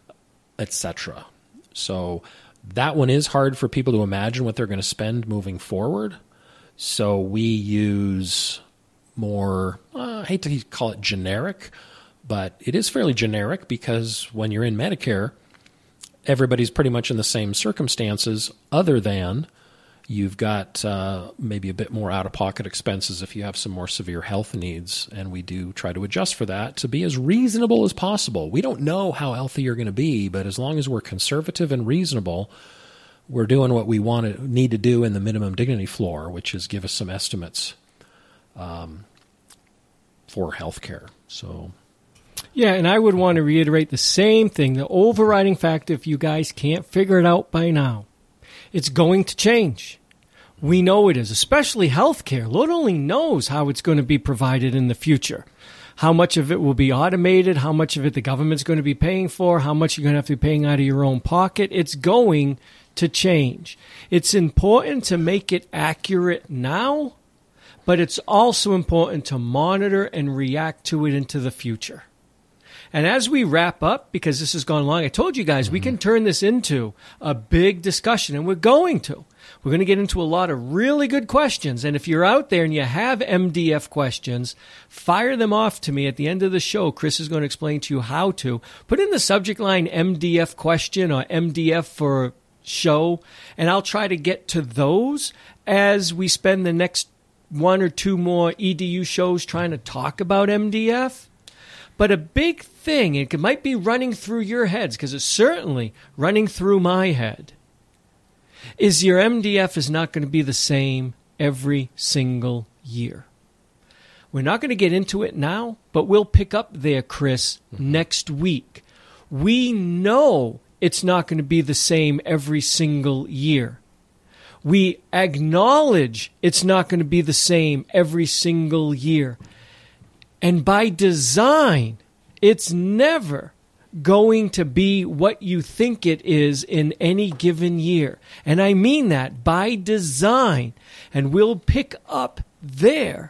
et cetera. So that one is hard for people to imagine what they're going to spend moving forward. So we use more, uh, I hate to call it generic, but it is fairly generic because when you're in Medicare, everybody's pretty much in the same circumstances other than You've got uh, maybe a bit more out-of-pocket expenses if you have some more severe health needs, and we do try to adjust for that to be as reasonable as possible. We don't know how healthy you're going to be, but as long as we're conservative and reasonable, we're doing what we want to need to do in the minimum dignity floor, which is give us some estimates um, for health care. So, yeah, and I would want to reiterate the same thing. The overriding factor, if you guys can't figure it out by now, it's going to change. We know it is, especially healthcare. Lord only knows how it's going to be provided in the future. How much of it will be automated, how much of it the government's going to be paying for, how much you're going to have to be paying out of your own pocket. It's going to change. It's important to make it accurate now, but it's also important to monitor and react to it into the future. And as we wrap up, because this has gone long, I told you guys mm-hmm. we can turn this into a big discussion, and we're going to. We're going to get into a lot of really good questions. And if you're out there and you have M D F questions, fire them off to me at the end of the show. Chris is going to explain to you how to. Put in the subject line M D F question or M D F for show, and I'll try to get to those as we spend the next one or two more E D U shows trying to talk about M D F. But a big thing, it might be running through your heads, because it's certainly running through my head, is your M D F is not going to be the same every single year. We're not going to get into it now, but we'll pick up there, Chris, mm-hmm. next week. We know it's not going to be the same every single year. We acknowledge it's not going to be the same every single year. And by design, it's never going to be what you think it is in any given year. And I mean that by design. And we'll pick up there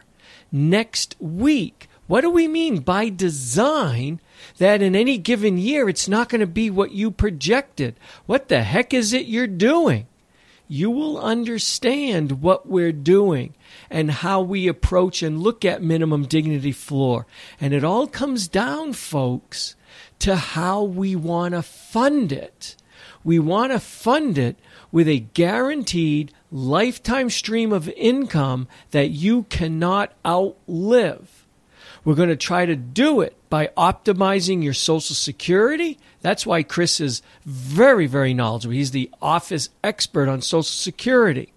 next week. What do we mean by design? That in any given year, it's not going to be what you projected. What the heck is it you're doing? You will understand what we're doing and how we approach and look at minimum dignity floor. And it all comes down, folks, to how we want to fund it. We want to fund it with a guaranteed lifetime stream of income that you cannot outlive. We're going to try to do it by optimizing your Social Security. That's why Chris is very, very knowledgeable. He's the office expert on Social Security.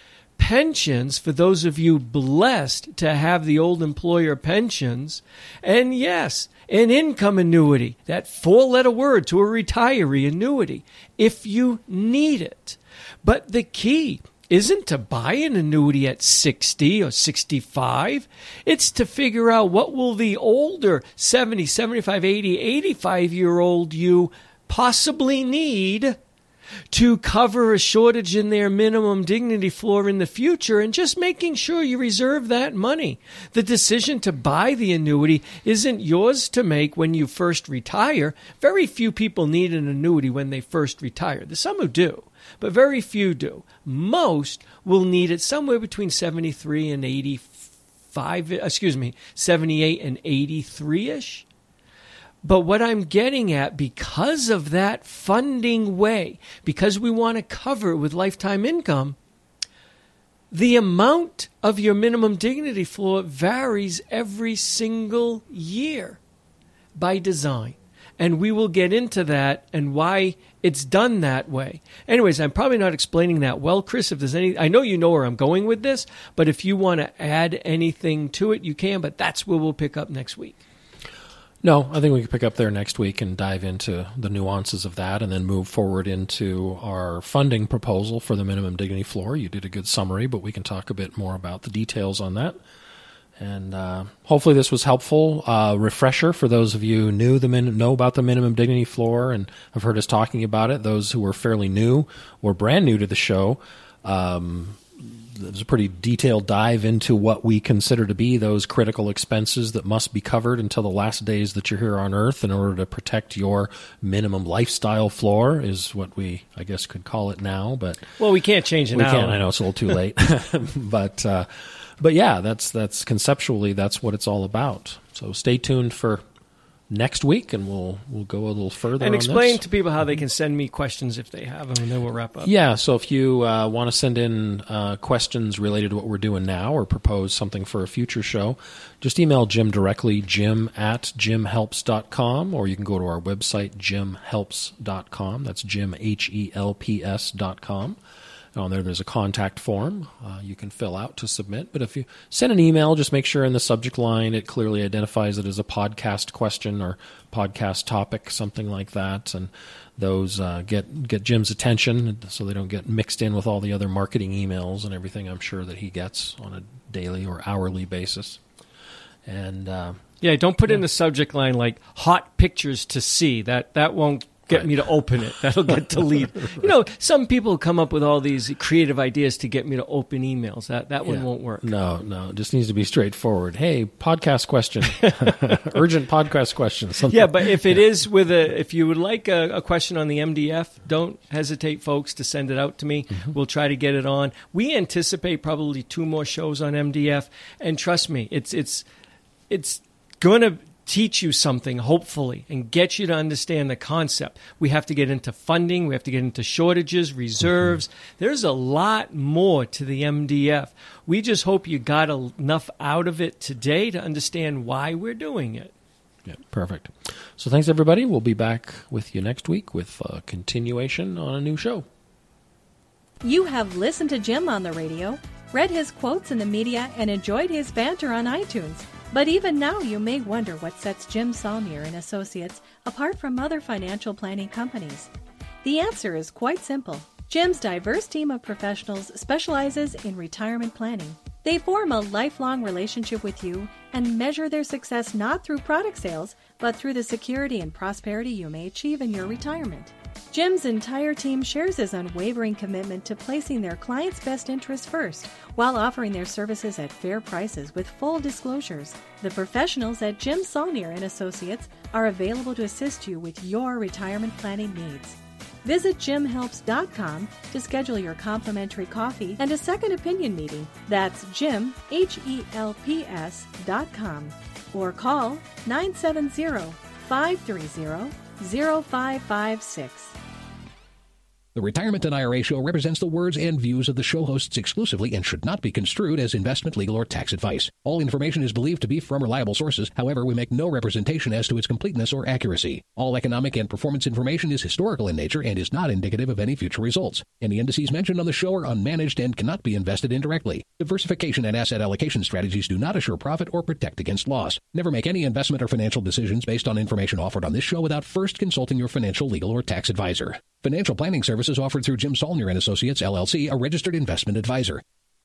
Pensions, for those of you blessed to have the old employer pensions. And yes, an income annuity, that four-letter word to a retiree annuity, if you need it. But the key isn't to buy an annuity at sixty or sixty-five. It's to figure out what will the older seventy, seventy-five, eighty, eighty-five-year-old you possibly need to cover a shortage in their minimum dignity floor in the future, and just making sure you reserve that money. The decision to buy the annuity isn't yours to make when you first retire. Very few people need an annuity when they first retire. There's some who do, but very few do. Most will need it somewhere between seventy-three and eighty-five, excuse me, seventy-eight and eighty-three-ish. But what I'm getting at, because of that funding way, because we want to cover it with lifetime income, the amount of your minimum dignity floor varies every single year by design. And we will get into that and why it's done that way. Anyways, I'm probably not explaining that well, Chris. If there's any, I know you know where I'm going with this, but if you want to add anything to it, you can, but that's where we'll pick up next week. No, I think we can pick up there next week and dive into the nuances of that and then move forward into our funding proposal for the minimum dignity floor. You did a good summary, but we can talk a bit more about the details on that. And uh, hopefully this was helpful. Uh, refresher for those of you who knew the min- know about the minimum dignity floor and have heard us talking about it. Those who were fairly new or brand new to the show, um, there's a pretty detailed dive into what we consider to be those critical expenses that must be covered until the last days that you're here on Earth in order to protect your minimum lifestyle floor is what we, I guess, could call it now. But well, we can't change it we now. We can't. I know it's a little too late. but uh, but yeah, that's that's conceptually that's what it's all about. So stay tuned for next week, and we'll we'll go a little further and on explain this. to people how they can send me questions if they have them, and then we'll wrap up. Yeah, so if you uh, want to send in uh, questions related to what we're doing now or propose something for a future show, just email Jim directly, jim at jim helps dot com, or you can go to our website, jim helps dot com. That's Jim, H E L P S dot com. On there, there's a contact form uh, you can fill out to submit. But if you send an email, just make sure in the subject line it clearly identifies it as a podcast question or podcast topic, something like that. And those uh, get get Jim's attention so they don't get mixed in with all the other marketing emails and everything I'm sure that he gets on a daily or hourly basis. And uh, yeah, don't put yeah. in the subject line like hot pictures to see. That that won't get right. me to open it. That'll get deleted. Right. You know, some people come up with all these creative ideas to get me to open emails. That that yeah. one won't work. No, no. It just needs to be straightforward. Hey, podcast question. Urgent podcast question. Something. Yeah, but if it is with a, if you would like a, a question on the M D F, don't hesitate, folks, to send it out to me. Mm-hmm. We'll try to get it on. We anticipate probably two more shows on M D F, and trust me, it's it's it's going to teach you something, hopefully, and get you to understand the concept. We have to get into funding. We have to get into shortages, reserves. Mm-hmm. There's a lot more to the M D F. We just hope you got enough out of it today to understand why we're doing it. Yeah, perfect. So thanks, everybody. We'll be back with you next week with a continuation on a new show. You have listened to Jim on the radio, read his quotes in the media, and enjoyed his banter on iTunes. But even now, you may wonder what sets Jim Saulnier and Associates apart from other financial planning companies. The answer is quite simple. Jim's diverse team of professionals specializes in retirement planning. They form a lifelong relationship with you and measure their success not through product sales, but through the security and prosperity you may achieve in your retirement. Jim's entire team shares his unwavering commitment to placing their clients' best interests first, while offering their services at fair prices with full disclosures. The professionals at Jim Saulnier and Associates are available to assist you with your retirement planning needs. Visit jim helps dot com to schedule your complimentary coffee and a second opinion meeting. That's Jim, H E L P S dot com. Or call nine seven zero, five three zero, zero five five six. The Retirement and I R A Show represents the words and views of the show hosts exclusively and should not be construed as investment, legal, or tax advice. All information is believed to be from reliable sources. However, we make no representation as to its completeness or accuracy. All economic and performance information is historical in nature and is not indicative of any future results. Any indices mentioned on the show are unmanaged and cannot be invested indirectly. Diversification and asset allocation strategies do not assure profit or protect against loss. Never make any investment or financial decisions based on information offered on this show without first consulting your financial, legal, or tax advisor. Financial planning services offered through Jim Saulnier and Associates, L L C, a registered investment advisor.